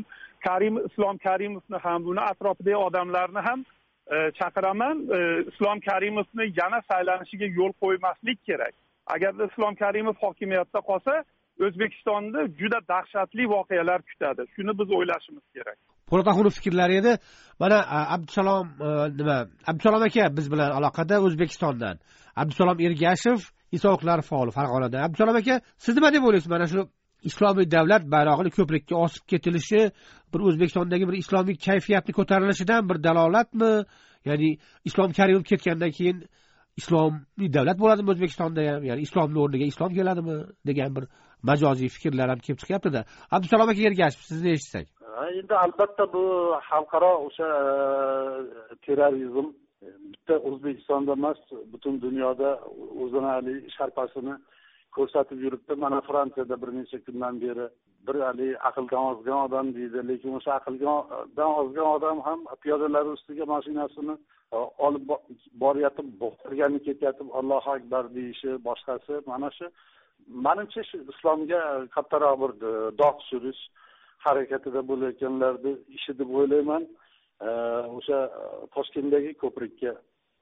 Islom Karimovni ham, buni atrofidagi odamlarni ham chaqiraman. Islom Karimovni yana saylanishiga yo'l qo'ymaslik kerak. Agarda Islom Karimov hokimiyatda qolsa, O'zbekistonda juda dahshatli voqealar kutadi. Shuni biz o'ylashimiz kerak. Po'lat akaning fikrlari edi. Mana Abdusalom aka biz bilan aloqada O'zbekistondan. Abdusalom Ergashev, Isoqlar faoli Farg'onada. Abdusalom aka, siz nima deb o'ylaysiz? Mana shu islomiy davlat bayrog'ini ko'prikka osib ketilishi bir O'zbekistondagi bir islomiy kayfiyatni ko'tarilishidan bir dalolatmi? Ya'ni Islom Karimov ketgandan keyin islomiy davlat bo'ladimi O'zbekistonda ham? Ya'ni islomning o'rniga islom keladimi degan bir majoziy fikrlar ham kelib chiqyapti-da. Abdusalom aka Ergashev, sizni eshitsak. Endi albatta bu xalqaro o'sha terrorizm bitta O'zbekistonda emas, butun dunyoda o'zini sharpasini ko'rsatib yuribdi. Mana Fransiyada bir necha kundan beri bir aqldan ozgan odam deydi, lekin o'sha aqldan ozgan odam ham piyodalar ustiga mashinasini olib boryapti, bo'xtirgani ketyapti, Allohu akbar deyishi, boshqasi. Mana shu menimcha shu islomga kattaroq bir dog' surish harakatida bo'layotganlarni ishi deb o'ylayman. O'sha Toshkentdagi ko'prikka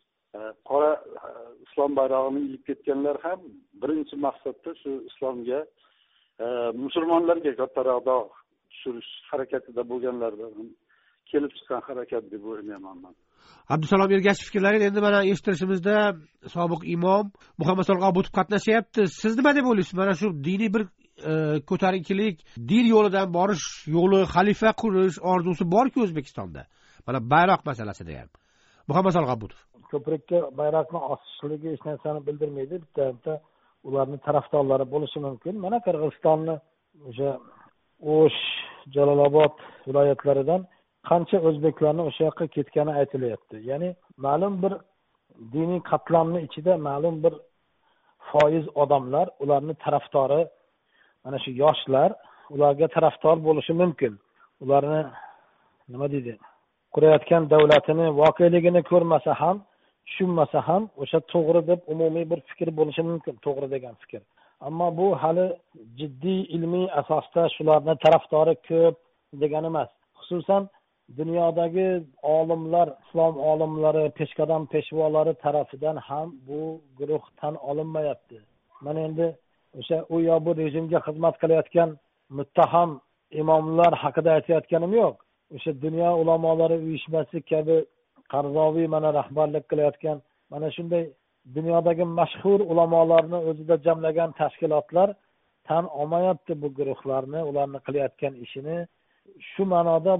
qora islom bayrog'ini ilib ketganlar ham birinchi maqsadda shu islomga, musulmonlarga kattaroq dog' tushirish harakatida bo'lganlardan kelib chiqqan harakat deb o'ylayman men. Abdusalom Ergashev fikrlarini endi mana eshittirishimizda sobiq imom Muhammad Solg'obutov qatnashyapti. Siz nima deb o'ylaysiz? Mana shu diniy bir ko'tarinkilik, din yo'lidan borish yo'li, xalifa qurish orzusi bor-ku O'zbekistonda. Mana bayroq masalasida ham. Muhammad Solg'obutov. Ko'prikka bayroqni osishligi hech narsani bildirmaydi. Bitta ularning tarafdorlari bo'lishi mumkin. Mana Qirg'izistonni o'sha O'sh, Jalolobod viloyatlaridan qancha o'zbeklarning o'sha yoqqa ketgani aytilyapti. Ya'ni ma'lum bir diniy qatlamni ichida ma'lum bir foiz odamlar, ularning tarafdori, mana shu yoshlar ularga tarafdor bo'lishi mumkin. Ularni nima deydi? Qurayotgan davlatini voqeligini ko'rmasa ham, tushunmasa ham o'sha to'g'ri deb umumiy bir fikr bo'lishi mumkin, to'g'ri degan fikr. Ammo bu hali jiddiy ilmiy asosda shularning tarafdori ko'p degani emas. Xususan dunyodagi olimlar, islom olimlari, peshqadam peshvolari tarafidan ham bu guruh tan olinmayapti. Mana endi o'sha u yo bu rejimga xizmat qilayotgan muttaham imomlar haqida aytayotganim yo'q. O'sha dunyo ulamolari uyushmasi kabi Qarzoviy mana rahbarlik qilayotgan mana shunday dunyodagi mashhur ulamolarni o'zida jamlagan tashkilotlar tan olmayapti bu guruhlarni, ularni qilayotgan ishini. Shu ma'noda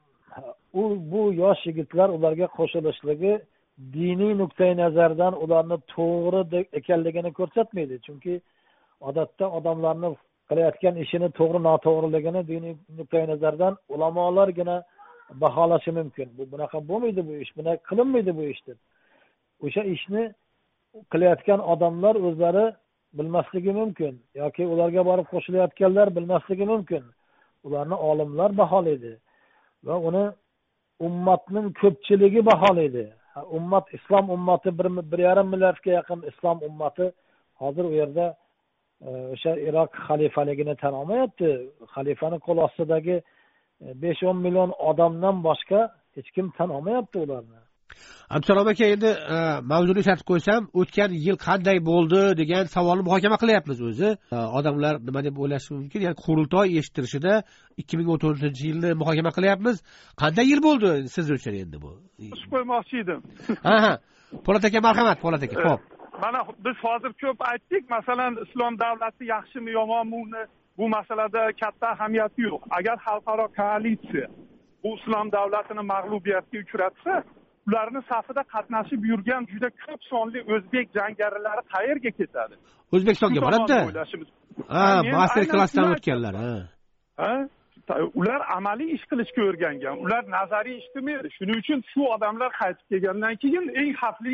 bu yosh yigitlar ularga qo'shilishligi diniy nuqtai nazardan ularni to'g'ri ekanligini ko'rsatmaydi. Chunki odatda odamlarni qilayotgan ishini to'g'ri noto'g'riligini diniy nuqtai nazardan ulamolargina baholashi mumkin. Bu bunaqa bo'lmaydi bu ish, bunaqa qilinmaydi bu ish deb. O'sha ishni qilayotgan odamlar o'zlari bilmasligi mumkin yoki ularga borib qo'shilayotganlar bilmasligi mumkin. Ularni olimlar baholaydi va uni ummatning ko'pchiligi baholaydi. Ummat, islom ummati 1,5 milliardga yaqin islom ummati hozir u yerda o'sha Iroq xalifaligini tan olmayapti. Xalifani qo'l ostidagi 5-10 million odamdan boshqa hech kim tan olmayapti ularni. Abdusalom aka, endi mavzuni eslatib qo'ysam, o'tgan yil qanday bo'ldi degan savolni muhokama qilyapmiz o'zi. Odamlar nima deb o'ylashi mumkin? Ya'ni qurultoy eshittirishida 2014-yilni muhokama qilyapmiz. Qanday yil bo'ldi siz uchun endi bu? Qo'ymoqchi edim. Ha. Po'lat aka, marhamat, Po'lat aka. Xo'p. Mana biz hozir ko'p aytdik, masalan, islom davlati yaxshimi yomonmi, bu masalada katta ahamiyati yo'q. Agar xalqaro koalitsiya bu islom davlatini mag'lubiyatga uchratsa, ularning safida qatnashib yurgan juda ko'p sonli o'zbek jangarilari qayerga ketadi? O'zbekistonga boradi. Ha, master klassdan o'tganlar, ha. Ular amaliy ish qilishga o'rgangan. Ular nazariy ish qilmaydi. Shuning uchun shu odamlar qaytib kelgandan keyin eng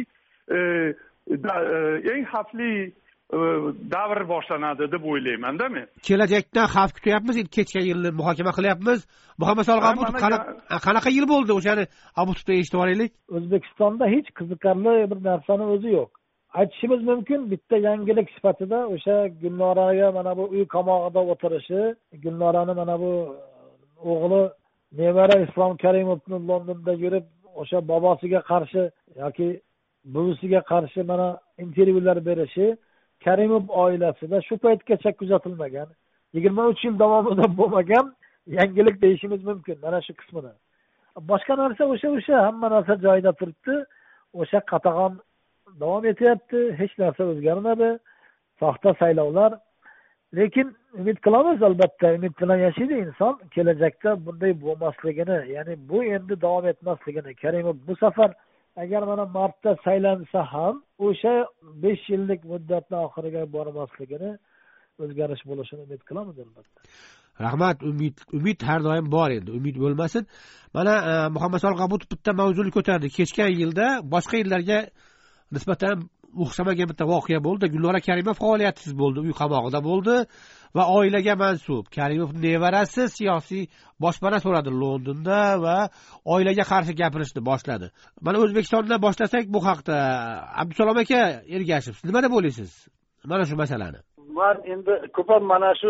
xavfli davr boshlanadi deb o'ylayman-da men. Kelajakdan xavf kutyapmiz, kechgan yilni muhokama qilyapmiz. Muhammad Solg'abut qanaqa yil bo'ldi o'shani abutda eshitib olaylik. O'zbekistonda hech qiziqarli bir narsani o'zi yo'q. Aytishimiz mumkin, bitta yangilik sifatida o'sha Gulnoraga mana bu uy qamog'ida o'tirishi, Gulnorani mana bu o'g'li nevara Islom Karimovning Londonda yurib o'sha bobosiga qarshi yoki buvisiga qarshi mana intervyular berishi Karimov oilasida shu paytgacha kuzatilmagan, 23 yil davomida bo'lmagan yangilik deyishimiz mumkin mana shu qismini. Boshqa narsa o'sha hamma narsa joyida turibdi. O'sha qatag'on davom etyapti, hech narsa o'zgarmadi. Soxta saylovlar. Lekin umid qilamiz, albatta umid bilan yashaydi inson, kelajakda bunday bo'lmasligini, ya'ni bu endi davom etmasligini. Karimov bu safar agar mana martda saylansa ham o'sha 5 yillik muddatni oxiriga bormasligini, o'zgarish bo'lishini umid qilamiz albatta. Rahmat, umid har doim bor endi, umid bo'lmasin. Mana Muhammad Solg'abut bitta mavzuni ko'tardi. Kechgan yilda boshqa yillarga nisbatan o'xshamagan bitta voqea bo'ldi. Gulnora Karimov faoliyatsiz bo'ldi, uy qamog'ida bo'ldi va oilaga mansub. Karimovning nevarasi siyosiy boshpana so'radi Londonda va oilaga qarshi gapirishni boshladi. Mana O'zbekistondan boshlasak bu haqda Abdusalom aka Ergashev, nima deb o'ylaysiz mana shu masalani? Men endi ko'pam mana shu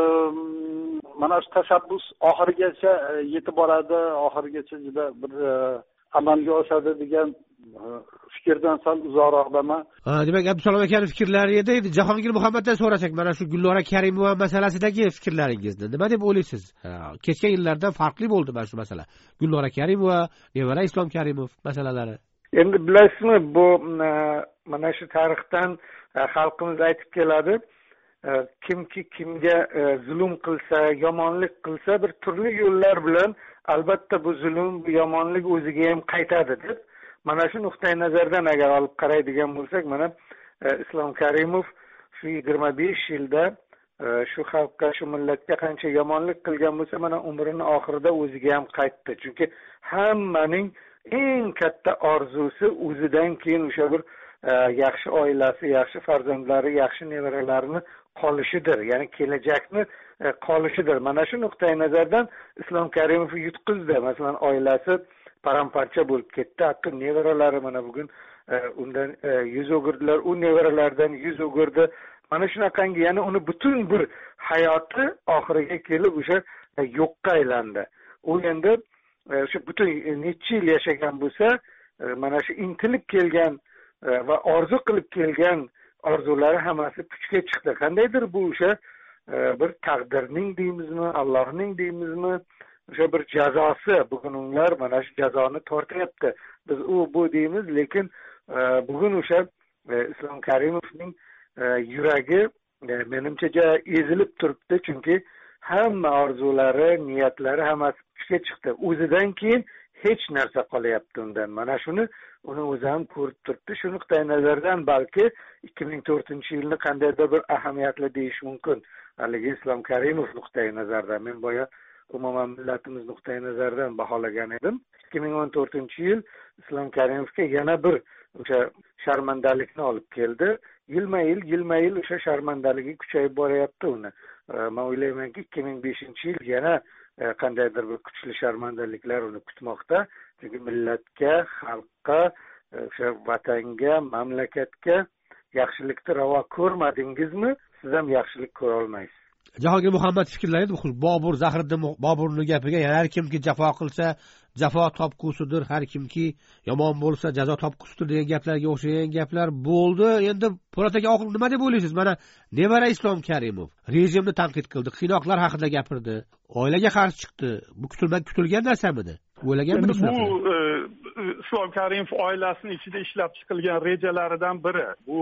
tashabbus oxirigacha yetib boradi, oxirigacha juda bir amalga oshadi degan fikrdan sal uzoqroqdaman. Demak, Abdusalom akaning fikrlari edi. Jahongir Muhammaddan so'rasak, mana shu Gulnora Karimova masalasidagi fikrlaringizni nima deb o'ylaysiz? Kechgan yillardan farqli bo'ldi mana shu masala. Gulnora Karimova, nevara Islom Karimov masalalari. Endi bilasizmi, bu mana shu tarixdan xalqimiz aytib keladi. Kimki kimga zulm qilsa, yomonlik qilsa, bir turli yo'llar bilan albatta bu zulm, bu yomonlik o'ziga ham qaytadi deb. Mana shu nuqtai nazardan agar olib qaraydigan bo'lsak, mana Islom Karimov shu 25 yilda shu xalqqa, shu millatga qancha yomonlik qilgan bo'lsa, mana umrining oxirida o'ziga ham qaytdi. Chunki hammaning eng katta orzusi o'zidan keyin o'sha bir yaxshi oilasi, yaxshi farzandlari, yaxshi nevaralarini qolishidir, ya'ni kelajakni qolishidir. Mana shu nuqtai nazardan Islom Karimov yutqizdi. Masalan, oilasi paramparcha bo'lib ketdi. Hatto nevaralari mana bugun undan yuz o'girdilar, u nevaralardan yuz o'girdi. Mana shunaqangi, ya'ni uni butun bir hayoti oxiriga kelib o'sha yo'qqa aylandi. U endi o'sha butun necha yil yashagan bo'lsa, mana shu intilib kelgan va orzu qilib kelgan orzulari hammasi puchga chiqdi. Qandaydir bu o'sha bir taqdirning deymizmi, Allohning deymizmi, o'sha bir jazosi. Bugun ular mana shu jazoni tortyapti. Biz bu deymiz, lekin bugun o'sha Islom Karimovning yuragi menimcha ezilib turibdi, chunki hamma orzulari, niyatlari hammasi puchga chiqdi. O'zidan keyin hech narsa qolyapti undan. Mana shuni uni o'zi ham ko'rib turibdi. Shu nuqtai nazardan balki 2004-yilni qandaydir bir ahamiyatli deyish mumkin. Haligi Islom Karimov nuqtai nazaridan, men boya umuman millatimiz nuqtai nazaridan baholagan edim. 2014-yil Islom Karimovga yana bir o'sha sharmandalikni olib keldi. Yilma-yil o'sha sharmandaligi kuchayib boryapti uni. Men o'ylaymanki 2005-yil yana qandaydir bir kuchli sharmandaliklar uni kutmoqda. Chunki millatga, xalqqa, o'sha vatanga, mamlakatga yaxshilikni ravo ko'rmadingizmi, siz ham yaxshilik ko'ra olmaysiz. Jahongir Muhammad fikrlaydi, Bobur Zahiriddin Boburning gapiga, yana har kimki jafo qilsa jafo topqusidir, har kimki yomon bo'lsa jazo topqusidir degan gaplarga o'xshagan gaplar bo'ldi. Endi Po'lat aka oxir nima deb o'ylaysiz? Mana nevara Islom Karimov rejimni tanqid qildi, qiynoqlar haqida gapirdi, oilaga qarshi chiqdi. Bu kutilgan narsamidi? O'ylaganmidingiz? Bu Islom Karimov oilasining ichida ishlab chiqilgan rejalaridan biri. Bu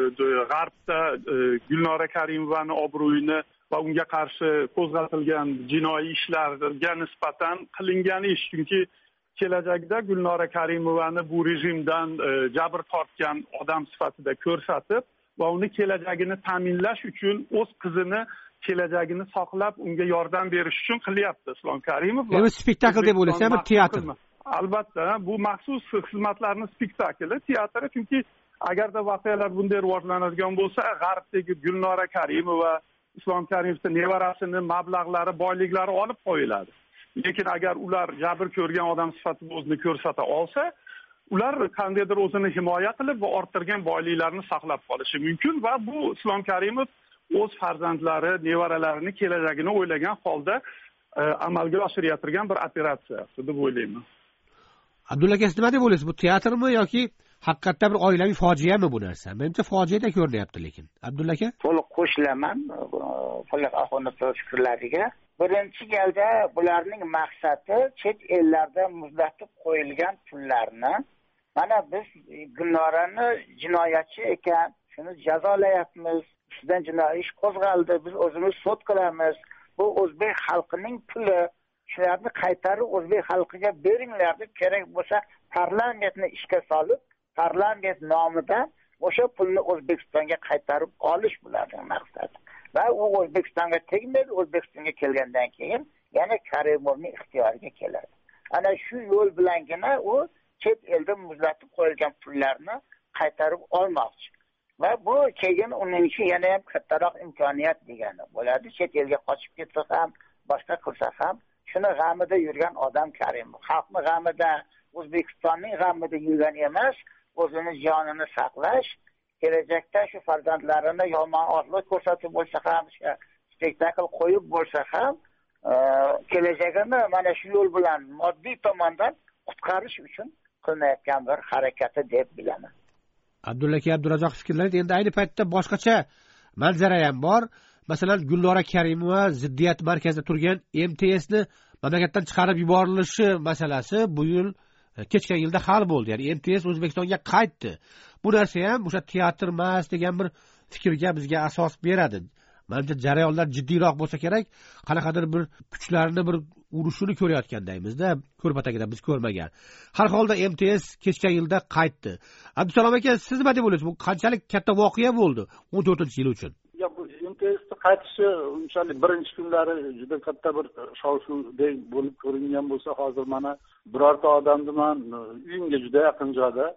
G'arbda Gulnora Karimovani obro'yini va unga qarshi qo'zg'atilgan jinoiy ishlarga nisbatan qilingan ish. Chunki kelajakda Gulnora Karimovani bu rejimdan jabr tortgan odam sifatida ko'rsatib va uni kelajagini ta'minlash uchun o'z qizini kelajagini saqlab unga yordam berish uchun qilyapti Islom Karimov. Bu spektakl deb o'ylaysizmi, teatr? Albatta, bu maxsus xizmatlarning spektakli, teatri. Chunki agarda voqealar bunday rivojlanadigan bo'lsa, G'arbdagi Gulnora Karimova, Islom Karimovning nevarasini mablag'lari, boyliklari olib qo'yiladi. Lekin agar ular jabr ko'rgan odam sifatida o'zini ko'rsata olsa, ular qandaydir o'zini himoya qilib va orttirgan boyliklarini saqlab qolishi mumkin va bu Islom Karimov o'z farzandlari, nevaralarini kelajagini o'ylagan holda amalga oshirayotgan bir operatsiya deb o'ylayman. Abdulla aka, siz nima deb o'ylaysiz? Bu teatrmi yoki haqiqatda bir oilaviy fojiami bu narsa? Menimcha fojiada ko'rinyapti lekin. Abdulla aka? To'liq qo'shilaman Po'lat akaning fikrlariga. Birinchi galda bularning maqsadi chet ellarda muzlatib qo'yilgan pullarni, mana biz Gulnorani jinoyatchi ekan, shuni jazolayapmiz, ustidan jinoiy ish qo'zg'aldi, biz o'zimiz sud qilamiz, bu o'zbek xalqining puli, shularni qaytarib o'zbek xalqiga beringlar deb kerak bo'lsa parlamentni ishga solib, parlament nomidan o'sha pulni O'zbekistonga qaytarib olish bularning maqsadi. Va u O'zbekistonga tegmaydi, O'zbekistonga kelgandan keyin yana Karimovning ixtiyoriga keladi. Ana shu yo'l bilangina u chet elda muzlatib qo'yilgan pullarni qaytarib olmoqchi. Va bu keyin uning uchun yana ham kattaroq imkoniyat degani bo'ladi. Chet elga qochib ketsa ham, boshqa qilsa ham, shuni g'amida yurgan odam Karimov. Xalqning g'amida, O'zbekistonning g'amida yurgan emas, o'zini jonini saqlash, kelajakda shu farzandlarini yomon orzu ko'rsatib bo'lsa ham, spektakl qo'yib bo'lsa ham, kelajagini mana shu yo'l bilan moddiy tomondan qutqarish uchun qilinayotgan bir harakati deb bilaman. Abdulla aka, Abdurazzoq fikrlaydi. Endi ayni paytda boshqacha manzara ham bor. Masalan, Gulnora Karimova ziddiyat markazida turgan MTSni mamlakatdan chiqarib yuborilishi masalasi bu yil kechgan yilda hal bo'ldi. Ya'ni MTS O'zbekistonga qaytdi. Bu narsa ham o'sha teatr emas degan bir fikrga bizga asos beradi. Menimcha jarayonlar jiddiyroq bo'lsa kerak, qanaqadir bir kuchlarni bir urushini ko'rayotgandaymiz-da, ko'rpatagida biz ko'rmagan. Har holda MTS kechgan yilda qaytdi. Abdusalom aka, siz nima deb o'ylaysiz? Bu qanchalik katta voqea bo'ldi 14-yil uchun? Ya bu MTSni qaytishi unchalik birinchi kunlari juda katta bir shov-shuvdek bo'lib ko'ringan bo'lsa, hozir mana birorta odamni men uyimga juda yaqin joyda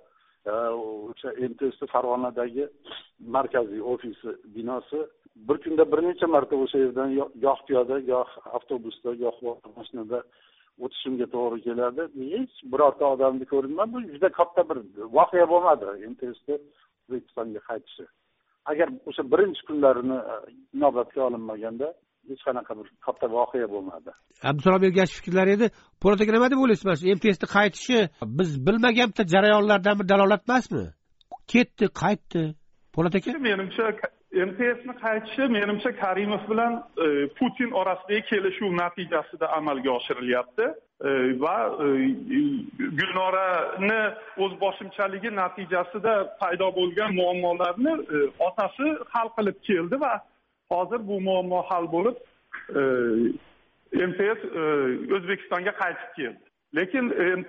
o'sha MTSni Farg'onadagi markaziy ofisi binosi bir kunda bir necha marta o'sha yerdan goh piyoda, goh avtobusda, goh mashinada o'tishimga to'g'ri keladi. Hech birorta odamni ko'rmayman. Bu juda katta bir voqea bo'lmadi MTSni O'zbekistonga qaytishi. Agar o'sha birinchi kunlarini inobatga olinmaganda hech qanaqa bir katta voqea bo'lmadi. Abdusalom Ergashev fikrlari edi. Po'lat aka nima deb o'ylaysiz? MTSni qaytishi biz bilmagan bitta jarayonlardan bir dalolat emasmi? Ketdi, qaytdi. Po'lat aka? Menimcha MTSni qaytishi menimcha Karimov bilan Putin orasidagi kelishuv natijasida amalga oshirilyapti va Gulnorani o'zboshimchaligi natijasida paydo bo'lgan muammolarni otasi hal qilib keldi va hozir bu muammo hal bo'lib MTS O'zbekistonga qaytib keldi. Lekin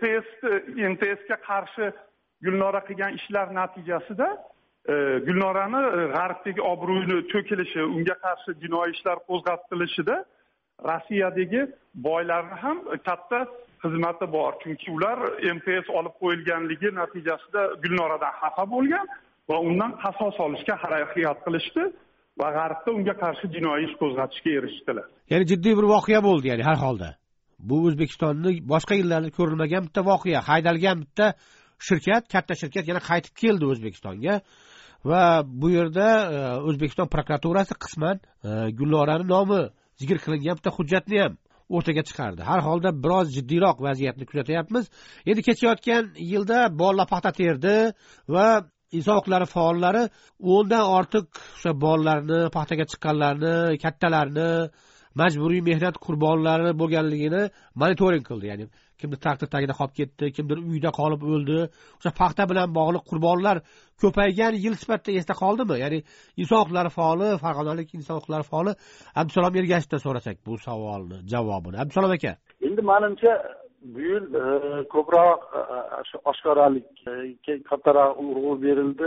MTSga qarshi Gulnora qilgan ishlar natijasida Gulnorani g'arbdagi obro'yini to'kilishi, unga qarshi jinoiy ishlar qo'zg'atilishida Rossiyadagi boylarni ham katta xizmati bor. Chunki ular MTS olib qo'yilganligi natijasida Gulnoradan xafa bo'lgan va undan qasos olishga harakat qilishdi va g'arbda unga qarshi jinoiy ish qo'zg'atishga erishdilar. Ya'ni jiddiy bir voqea bo'ldi, ya'ni har holda. Bu O'zbekistonning boshqa yillarda ko'rilmagan bitta voqea, haydalgan bitta shirkat, katta shirkat yana qaytib keldi O'zbekistonga va bu yerda O'zbekiston prokuraturasi qisman Gulnorani nomi zikr qilingan bitta hujjatni ham o'rtaga chiqardi. Har holda biroz jiddiyroq vaziyatni kuzatyapmiz. Endi kechayotgan yilda bolalar paxta terdi va inson huquqlari faollari 10 dan ortiq o'sha bolalarni, paxtaga chiqqanlarni, kattalarni, majburiy mehnat qurbonlari bo'lganligini monitoring qildi. Ya'ni kimdir traktor tagida qolib ketdi, kimdir uyda qolib o'ldi. O'sha paxta bilan bog'liq qurbonlar ko'paygan yil sifatida esda qoldimi? Ya'ni inson huquqlari faoli, farg'onalik inson huquqlari faoli Abdusalom Ergashevdan so'rasak bu savolni javobini. Abdusalom aka. Endi menimcha bu yil ko'proq oshkoralikka kattaroq urg'u berildi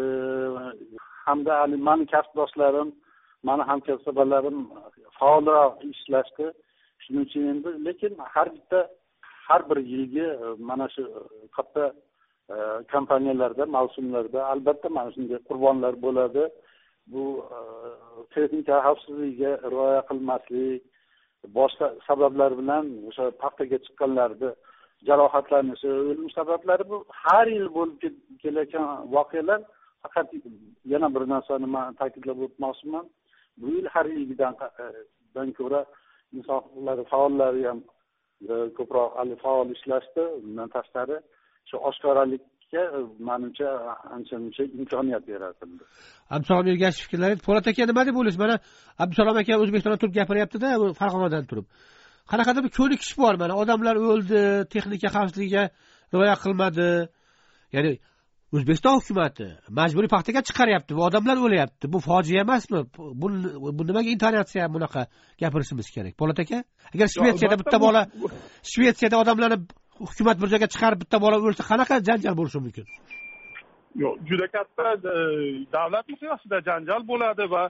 hamda meni kasbdoshlarim, meni hamkasblarim faolroq ishlashdi. Shuning uchun endi lekin har bir yilgi mana shu katta kompaniyalarda, mavsumlarda albatta mana shunday qurbonlar bo'ladi. Bu texnika xavfsizligiga rioya qilmaslik, boshqa sabablar bilan o'sha paxtaga chiqqanlarni jarohatlanishi, o'lim sabablari bu har yil bo'lib kelayotgan voqealar. Faqat yana bir narsani men ta'kidlab o'tmoqchiman. Bu yil har yilgidan ko'ra inson huquqlari faollari ham ko'proq faol ishlashdi. Bundan tashqari shu oshkoralikka menimcha ancha imkoniyat yaratildi. Abdusalom Ergashev fikrlari. Po'lat aka nima deb o'ylaysiz? Mana Abdusalom aka O'zbekistondan turib gapiryapti-da, Farg'onadan turib. Qanaqadir bir ko'nikish bor mana. Odamlar o'ldi, texnika xavfsizligiga rioya qilmadi. Ya'ni O'zbekiston hukumatı majburiy paxtaga chiqaryapti va odamlar o'layapti. Bu fojia emasmi? Bu nimaga intonatsiya bunaqa gapirishimiz kerak? Po'lat aka, agar Shvetsiyada odamlarni hukumat bir joyga chiqarib bitta bola o'lsa qanaqa janjal bo'lishi mumkin? Yo'q, juda katta davlat miqyosida janjal bo'ladi va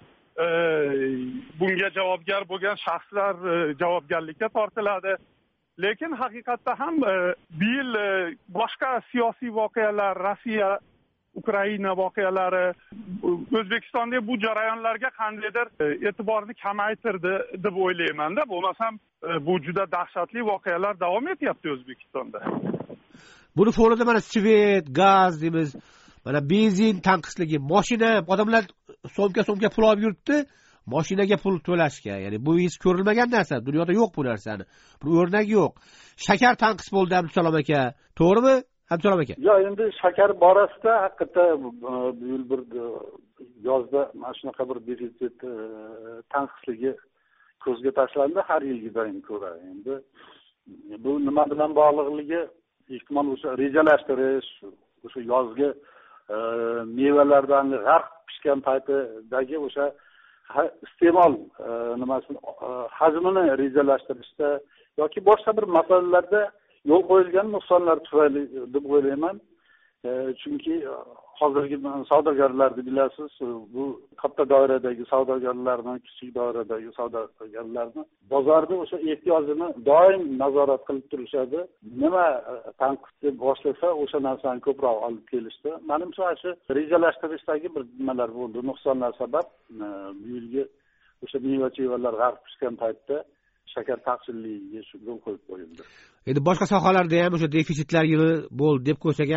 bunga javobgar bo'lgan shaxslar javobgarlikka tortiladi. Lekin haqiqatda ham bu yil boshqa siyosiy voqealar, Rossiya, Ukraina voqealari O'zbekistonda bu jarayonlarga qandaydir e'tiborni kamaytirdi deb o'ylayman-da. Bo'lmasam bu juda dahshatli voqealar davom etyapti O'zbekistonda. Buni fonida mana svet, gaz deymiz, mana benzin tanqisligi, mashina, odamlar so'mka pul olib yuribdi. Mashinaga pul to'lashga, ya'ni bu hech ko'rilmagan narsa, dunyoda yo'q bu narsani. Bu o'rnak yo'q. Shakar tanqis bo'ldi Abdusalom aka. To'g'rimi, Abdusalom aka? Yo'q, endi shakar borasida haqiqatda bu yil bir yozda mana shunaqa bir defitsit tanqisligi ko'zga tashlandi har yilgidan ko'ra. Endi bu nima bilan bog'liqligi ehtimol o'sha rejalashtirish, o'sha yozgi mevalardan g'arq pishgan paytidagi o'sha iste'mol nimasini hajmini rejalashtirishda yoki boshqa bir masalalarda yo'l qo'yilgan nuqsonlar tufayli deb o'ylayman. Chunki hozirgi savdogarlarni bilasiz, bu katta doiradagi savdogarlarni, kichik doiradagi savdogarlarni bozorda o'sha ehtiyojini doim nazorat qilib turishadi. Nima tanqid deb boshlasa o'sha narsani ko'proq olib kelishdi. Menimcha shu rejalashtirishdagi bir nimalar bo'ldi, nuqsonlar sabab bu yilgi o'sha meva-chevalar g'arq pishgan paytda shakar taqchilligiga yo'l qo'yib qo'yildi. Endi boshqa sohalarda ham o'sha defitsitlar yili bo'ldi deb qo'ysak ham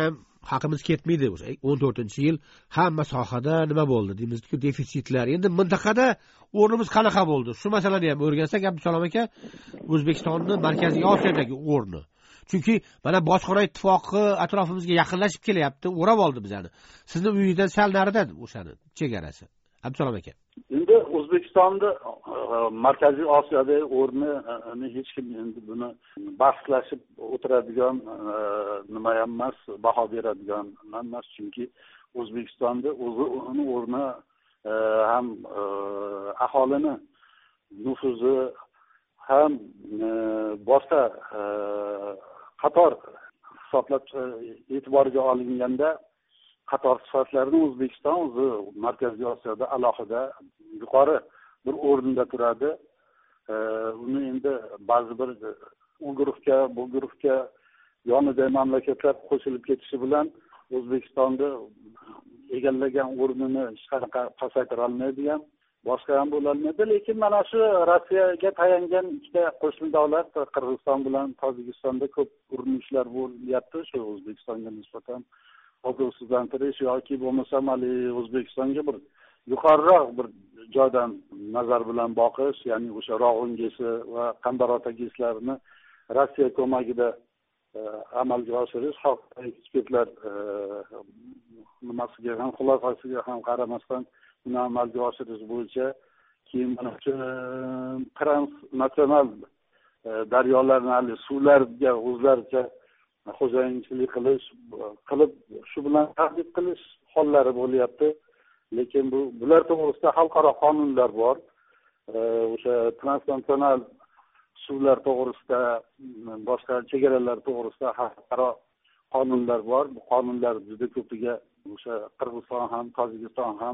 haqimiz ketmaydi. 14-yil hamma sohada nima bo'ldi deymizku, defitsitlar. Endi mintaqada o'rnimiz qanaqa bo'ldi? Shu masalani ham o'rgansak, Abdusalom aka, O'zbekistonning Markaziy Osiyodagi o'rni. Chunki mana bojxona ittifoqi atrofimizga yaqinlashib kelyapti, o'rab oldi bizani. Sizni uyingizdan sal narida o'shani chegarasi. Abdusalom aka. Endi O'zbekistonda Markaziy Osiyodagi o'rnini hech kim endi buni bahslashib o'tiradigan nima ham emas, baho beradigan emas, chunki O'zbekistonda o'zini o'rni ham aholini nufuzi ham boshqa qator hisoblab e'tiborga olinganda qator sifatlarni O'zbekiston o'zi Markaziy Osiyoda alohida yuqori bir o'rinda turadi. Uni endi ba'zi bir u guruhga, bu guruhga yonidagi mamlakatlar qo'shilib ketishi bilan O'zbekistonda egallagan o'rnini hech qanaqa pasaytira olmaydi ham, boshqa ham bo'la olmaydi. Lekin mana shu Rossiyaga tayangan ikkita qo'shni davlat Qirg'iziston bilan Tojikistonda ko'p urinishlar bo'lyapti shu O'zbekistonga nisbatan obro'sizlantirish yoki bo'lmasam hali O'zbekistonga bir yuqoriroq bir joydan nazar bilan boqish, ya'ni o'sha Rog'un gesi va Qandarota geslarini Rossiya ko'magida amalga oshirish xalqaro ekspertlar nimasiga ham xulosasiga ham qaramasdan uni amalga oshirish bo'yicha keyin mana shu transnasional daryolarni suvlarga o'zlaricha xo'jayinchilik qilib shu bilan tahdid qilish hollari bo'lyapti. Lekin bular to'g'risida xalqaro qonunlar bor. O'sha transnasional suvlar to'g'risida, boshqa chegaralar to'g'risida xalqaro qonunlar bor. Bu qonunlar juda ko'piga o'sha Qirg'iziston ham, Tojikiston ham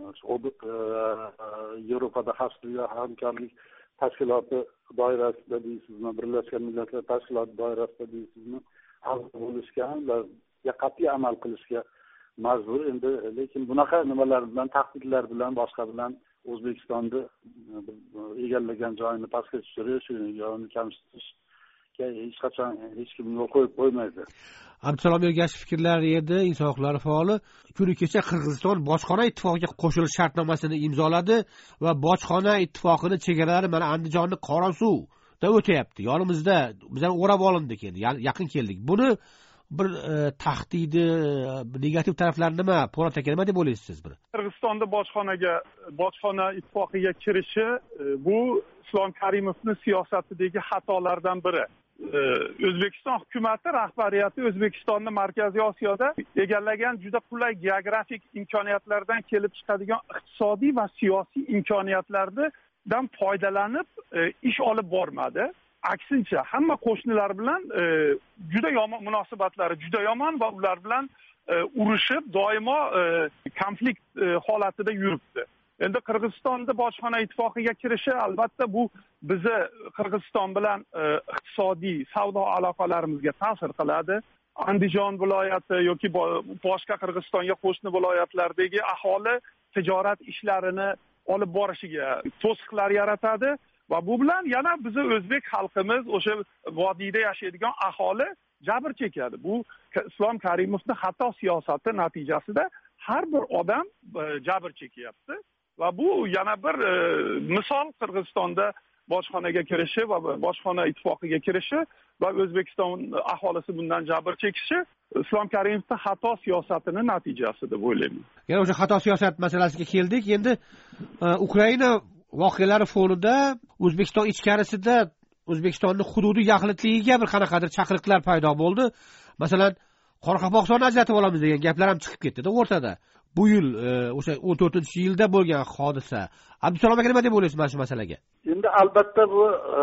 Yevropada xavfsizlik va hamkorlik tashkiloti doirasida deysizmi, Birlashgan Millatlar Tashkiloti doirasida deysizmi, bo'lishga ularga qat'iy amal qilishga majbur. Endi lekin bunaqa nimalar bilan, tahdidlar bilan, boshqa bilan O'zbekistonda egallagan joyini pastga tushirish yoki kamsitishga hech qachon hech kim yo'l qo'yib qo'ymaydi. Abdusalom Ergashev fikrlari edi, inson huquqlari faoli. Kuni kecha Qirg'iziston bojxona ittifoqiga qo'shilish shartnomasini imzoladi va bojxona ittifoqining chegaralari mana Andijonning Qorasuvda o'tayapti. Yonimizda bizlar o'rab olindik endi, yaqin keldik. Buni bir tahdidi, negativ taraflari nima? Po'lat aka, nima deb o'ylaysiz siz buni? Qirg'izistonda bojxona ittifoqiga kirishi bu Islom Karimovning siyosatidagi xatolardan biri. O'zbekiston hukumati rahbariyati O'zbekistonni Markaziy Osiyoda egallagan juda qulay geografik imkoniyatlardan kelib chiqadigan iqtisodiy va siyosiy imkoniyatlardan foydalanib ish olib bormadi. Aksincha, hamma qo'shnilar bilan juda yomon munosabatlari juda yomon va ular bilan urushib, doimo konflikt holatida yuribdi. Endi Qirg'izistonda bojxona ittifoqiga kirishi albatta bu bizni Qirg'iziston bilan iqtisodiy savdo aloqalarimizga ta'sir qiladi. Andijon viloyati yoki boshqa Qirg'izistonga qo'shni viloyatlardagi aholi tijorat ishlarini olib borishiga to'siqlar yaratadi. Va bu bilan yana bizni o'zbek xalqimiz, o'sha vodiyda yashaydigan aholi jabr chekadi. Bu Islom Karimovning xato siyosati natijasida har bir odam jabr chekyapti. Va bu yana bir misol Qirg'izistonda bojxonaga kirishi va bojxona ittifoqiga kirishi va O'zbekiston aholisi bundan jabr chekishi Islom Karimovning xato siyosatining natijasi deb o'ylayman. Yana o'sha xato siyosat masalasiga keldik. Endi Ukraina voqealari fonida O'zbekiston ichkarisida O'zbekistonning hududiy yaxlitligiga bir qanaqadir chaqiriqlar paydo bo'ldi. Masalan, Qoraqalpog'istonni ajratib olamiz degan gaplar ham chiqib ketdi-da o'rtada. Bu yil o'sha 14-yilda bo'lgan hodisa. Abdusalom aka, nima deb o'ylaysiz mana shu masalaga? Endi albatta bu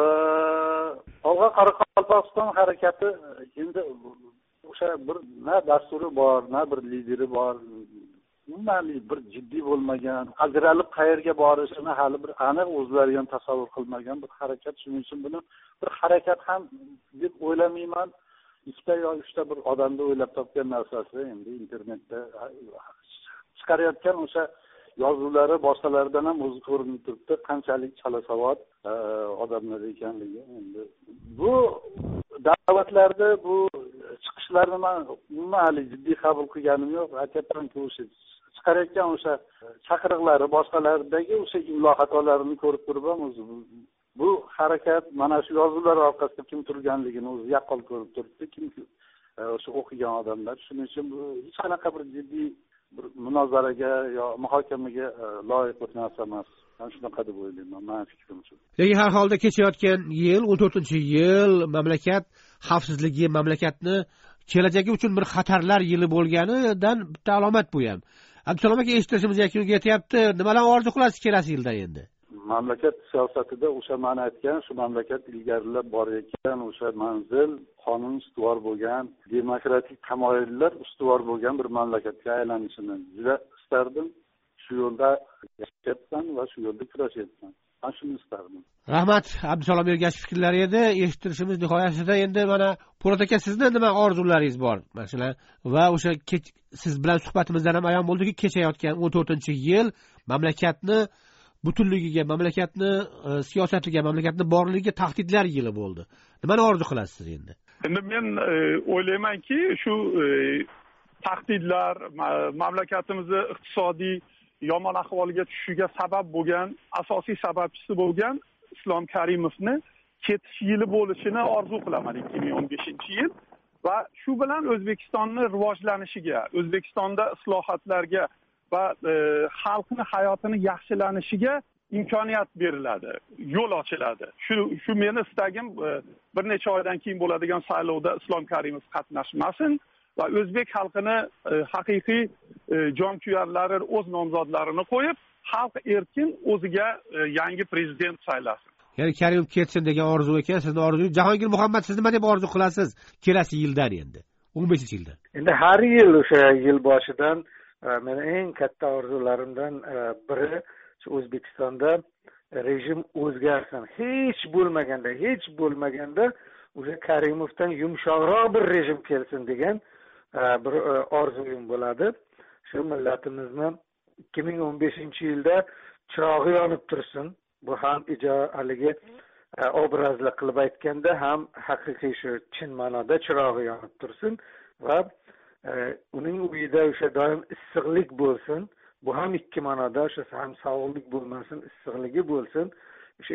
olg'a Qoraqalpog'iston harakati endi o'sha bir na dasturi bor, na bir lideri bor. Umuman bir jiddiy bo'lmagan, ajralib qayerga borishini hali bir aniq o'zlari ham tasavvur qilmagan bir harakat. Shuning uchun buni bir harakat ham deb o'ylamayman. Ikkita yo uchta bir odamda o'ylab topgan narsasi endi internetda chiqarayotgan o'sha yozuvlari boshqalardan ham o'zi ko'rinib turibdi, qanchalik chalasavod odamlar ekanligi. Endi bu davlatlarda bu chiqish chiqishlarni man umuman hali jiddiy qabul qilganim yo'q. Aytyapmanki, o'sha chiqarayotgan o'sha chaqiriqlari boshqalardagi o'sha imlo xatolarini ko'rib turib ham o'zi bu harakat mana shu yozuvlar orqasida kim turganligini o'zi yaqqol ko'rib turibdi, kim o'sha o'qigan odamlar. Shuning uchun bu hech qanaqa bir jiddiy bir munozaraga yo muhokamaga loyiq bir narsa emas. Men shunaqa deb o'ylayman, men fikrim shu. Lekin har holda kechayotgan yil 14-yil mamlakat xavfsizligi, mamlakatni kelajagi uchun bir xatarlar yili bo'lganidan bitta alomat bu ham. Abdusalom aka, eshitishimiz yakuniga yetyapti. Nimalar orzu qilasiz kelasi yilda endi? Mamlakat siyosatida o'sha men aytgan, shu mamlakat ilgarilab borayotgan o'sha manzil, qonun ustuvor bo'lgan, demokratik tamoyillar ustuvor bo'lgan bir mamlakatga aylanishini juda istardim. Shu yo'lda yashayapman va shu yo'lda kurashyapman. Men shuni istardim. Rahmat, Abdusalom Ergashev fikrlari edi. Eshittirishimiz nihoyasida endi mana Po'lat aka, sizni nima orzularingiz bor? Masalan, va o'sha siz bilan suhbatimizdan ham ayon bo'ldiki, kechayotgan 14-yil mamlakatni butunligiga, mamlakatni siyosatiga, mamlakatni borligiga tahdidlar yili bo'ldi. Nimani orzu qilasiz endi? Endi men o'ylaymanki, shu tahdidlar mamlakatimizni iqtisodiy yomon ahvolga tushishiga sabab bo'lgan, asosiy sababchisi bo'lgan Islom Karimovni ketish yili bo'lishini orzu qilaman 2015-yil va shu bilan O'zbekistonning rivojlanishiga, O'zbekistonda islohotlarga va xalqning hayotini yaxshilanishiga imkoniyat beriladi, yo'l ochiladi. Shu meni istagim, bir necha oydan keyin bo'ladigan saylovda Islom Karimov qatnashmasin va o'zbek xalqini haqiqiy jonkuyarlari o'z nomzodlarini qo'yib, xalq erkin o'ziga yangi prezident saylasin. Ya'ni Karimov ketsin degan orzu ekan, sizning orzungiz. Jahongir Muhammad, siz nima deb orzu qilasiz kelasi yildan endi? 15-yildan. Endi har yil o'sha yil boshidan meni eng katta orzularimdan biri shu O'zbekistonda rejim o'zgarsin. Hech bo'lmaganda o'sha Karimovdan yumshoqroq bir rejim kelsin degan bir orzuyim bo'ladi. Shu millatimizni 2015-yilda chirog'i yonib tursin. Bu ham haligi obrazli qilib aytganda ham haqiqiy shu chin ma'noda chirog'i yonib tursin va uning uyida o'sha doim issiqlik bo'lsin. Bu ham ikki ma'noda, o'sha ham sovuqlik bo'lmasin, issiqligi bo'lsin. O'sha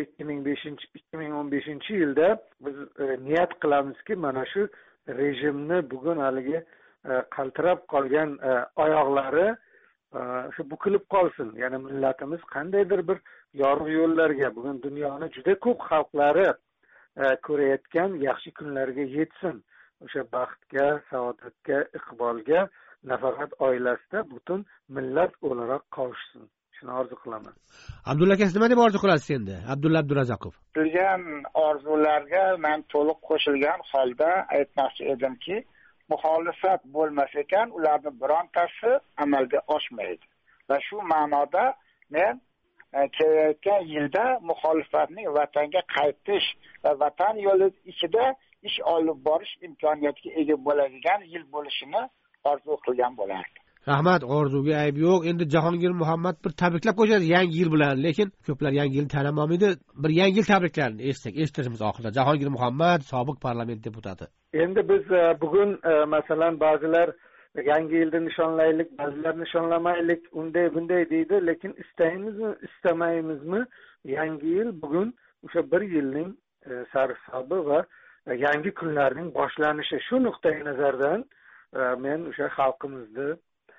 2015-yilda biz niyat qilamizki, mana shu rejimni bugun haligi qaltirab qolgan oyoqlari shu bukilib qolsin. Ya'ni millatimiz qandaydir bir yorug' yo'llarga, bugun dunyoni juda ko'p xalqlari ko'rayotgan yaxshi kunlarga yetsin. O'sha baxtga, saodatga, iqbolga nafaqat oilasida butun millat o'laroq qavishsin. Shuni orzu qilaman. Abdulla aka, nima deb orzu qilasiz endi? Abdulla Abdurazaqov. Bilgan orzularga men to'liq qo'shilgan holda aytmoqchi edimki, muxolifat bo'lmas ekan, ularning birontasi amalga oshmaydi. Va shu ma'noda men kelayotgan yilda muxolifatning vatanga qaytish va vatan yo'li ichida ish olib borish imkoniyatiga ega bo'ladigan yil bo'lishini orzu qilgan bo'lardim. Rahmat, orzuga ayb yo'q. Endi Jahongir Muhammad bir tabriklab qo'yasiz yangi yil bilan, lekin ko'plar yangi yilni tanamamaydi. Bir yangi yil tabriklarini eshitishimiz oxirida. Jahongir Muhammad, sobiq parlament deputati. Endi biz bugun masalan ba'zilar yangi yilni nishonlaylik, ba'zilar nishonlamaylik, unday bunday deydi, lekin istaymizmi, istamaymizmi, yangi yil bugun o'sha bir yilning sarhisobi va yangi kunlarning boshlanishi. Shu nuqtai nazardan men o'sha xalqimizni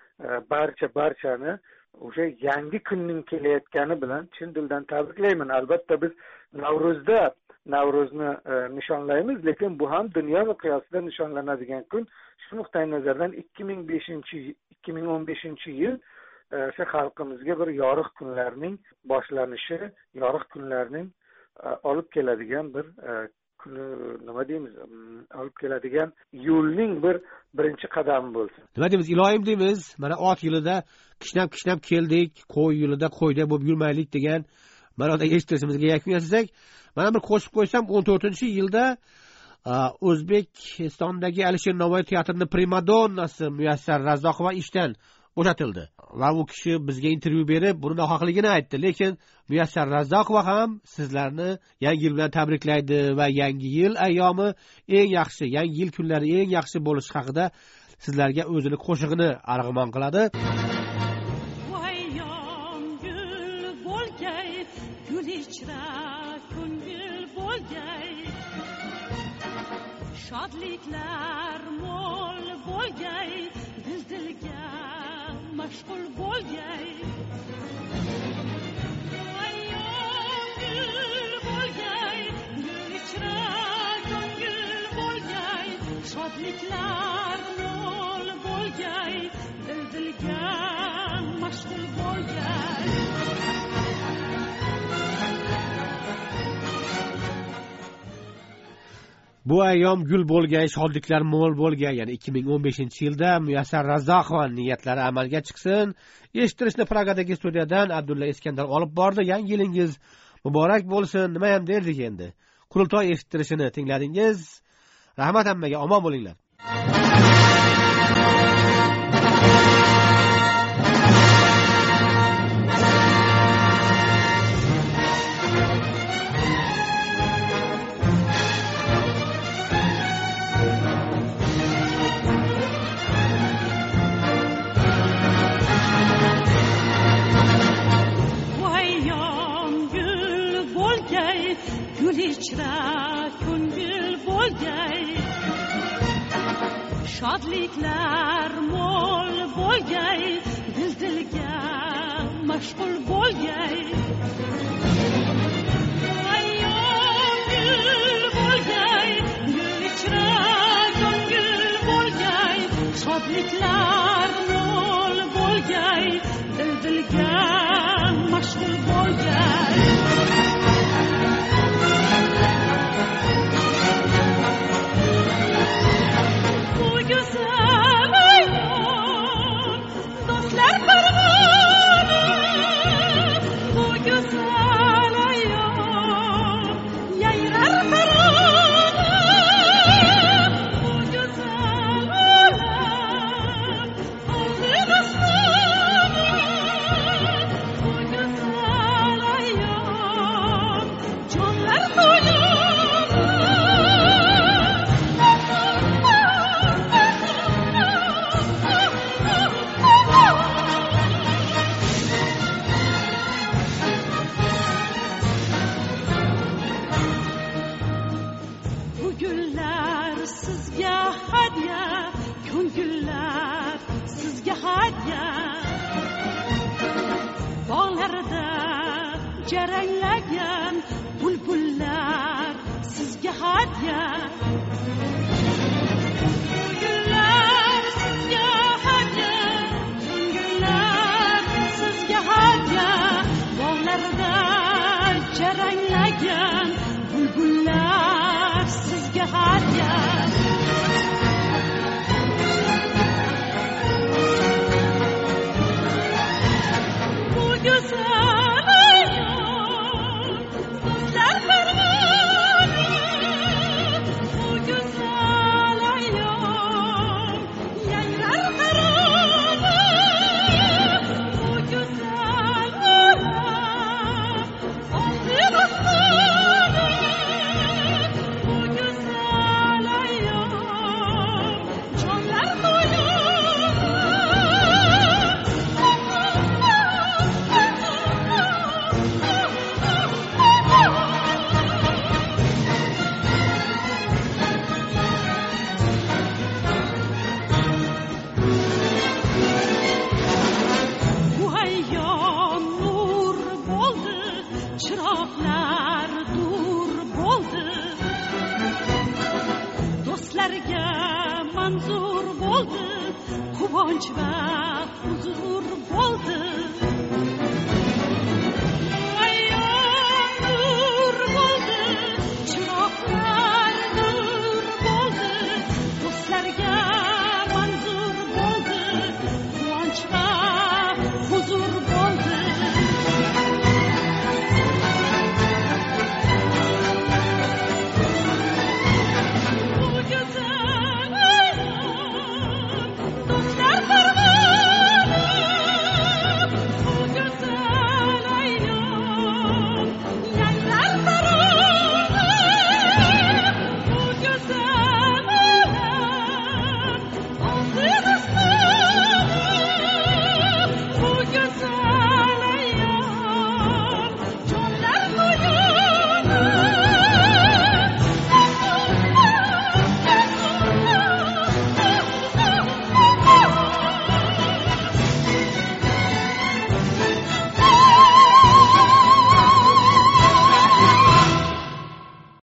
barchani o'sha yangi kunning kelayotgani bilan chin dildan tabriklayman. Albatta biz Navro'zni nishonlaymiz, lekin bu ham dunyo miqyosida nishonlanadigan kun. Shu nuqtai nazardan 2015-yil o'sha xalqimizga bir yorug' kunlarning boshlanishi, yorug' kunlarning olib keladigan bir nima deymiz, olib keladigan yo'lning birinchi qadami bo'lsin. Nima deymiz, iloyim deymiz. Mana ot yilida kishnab keldik, qo'y yilida qo'yda bo'lib yurmaylik degan ma'noda eshitishimizga yakun yasasak, mana bir qo'shib qo'ysam, 14-yilda O'zbekistondagi Alisher Navoiy teatrining primadonnasi Muyassar Razzoqova ishdan bo'shatildi va u kishi bizga intervyu berib buni nohaqligini aytdi. Lekin Muyassar Razzoqova ham sizlarni yangi yil bilan tabriklaydi va yangi yil ayyomi eng yaxshi, yangi yil kunlari eng yaxshi bo'lishi haqida sizlarga o'zini qo'shig'ini arg'amon qiladi. Shodliklar mo'l bo'lgay, dil-dilga mashg'ul bo'lgay. Ayyom gul bo'lgay, gul ichra ko'ngil bo'lgay. Shodliklar mo'l bo'lgay, dil-dilga mashg'ul bo'lgay. Bu ayyom gul bo'lgay, shodliklar mo'l bo'lgay. Ya'ni 2015-yilda Muyassar Razzoqova niyatlari amalga chiqsin. Eshittirishni Pragadagi studiyadan Abdulla Iskandar olib bordi. Yangi yilingiz muborak bo'lsin. Nima ham derdik endi. Qurultoy eshittirishini tingladingiz. Rahmat hammaga, omon bo'linglar. Shodliklar mo'l bo'lgay, dil-dilga mashg'ul bo'lgay. Ayyom gul bo'lgay, gul ichra ko'ngil bo'lgay. Shodliklar mo'l bo'lgay, dil-dilga mashg'ul bo'lgay. Jaranglagan bulbullar sizga hadya. Gullar sizga hadya, gullar sizga hadya. Bog'larda jaranglagan bulbullar sizga hadya. Bu go'zal manzur bo'ldi, quvonch va huzur bo'ldi.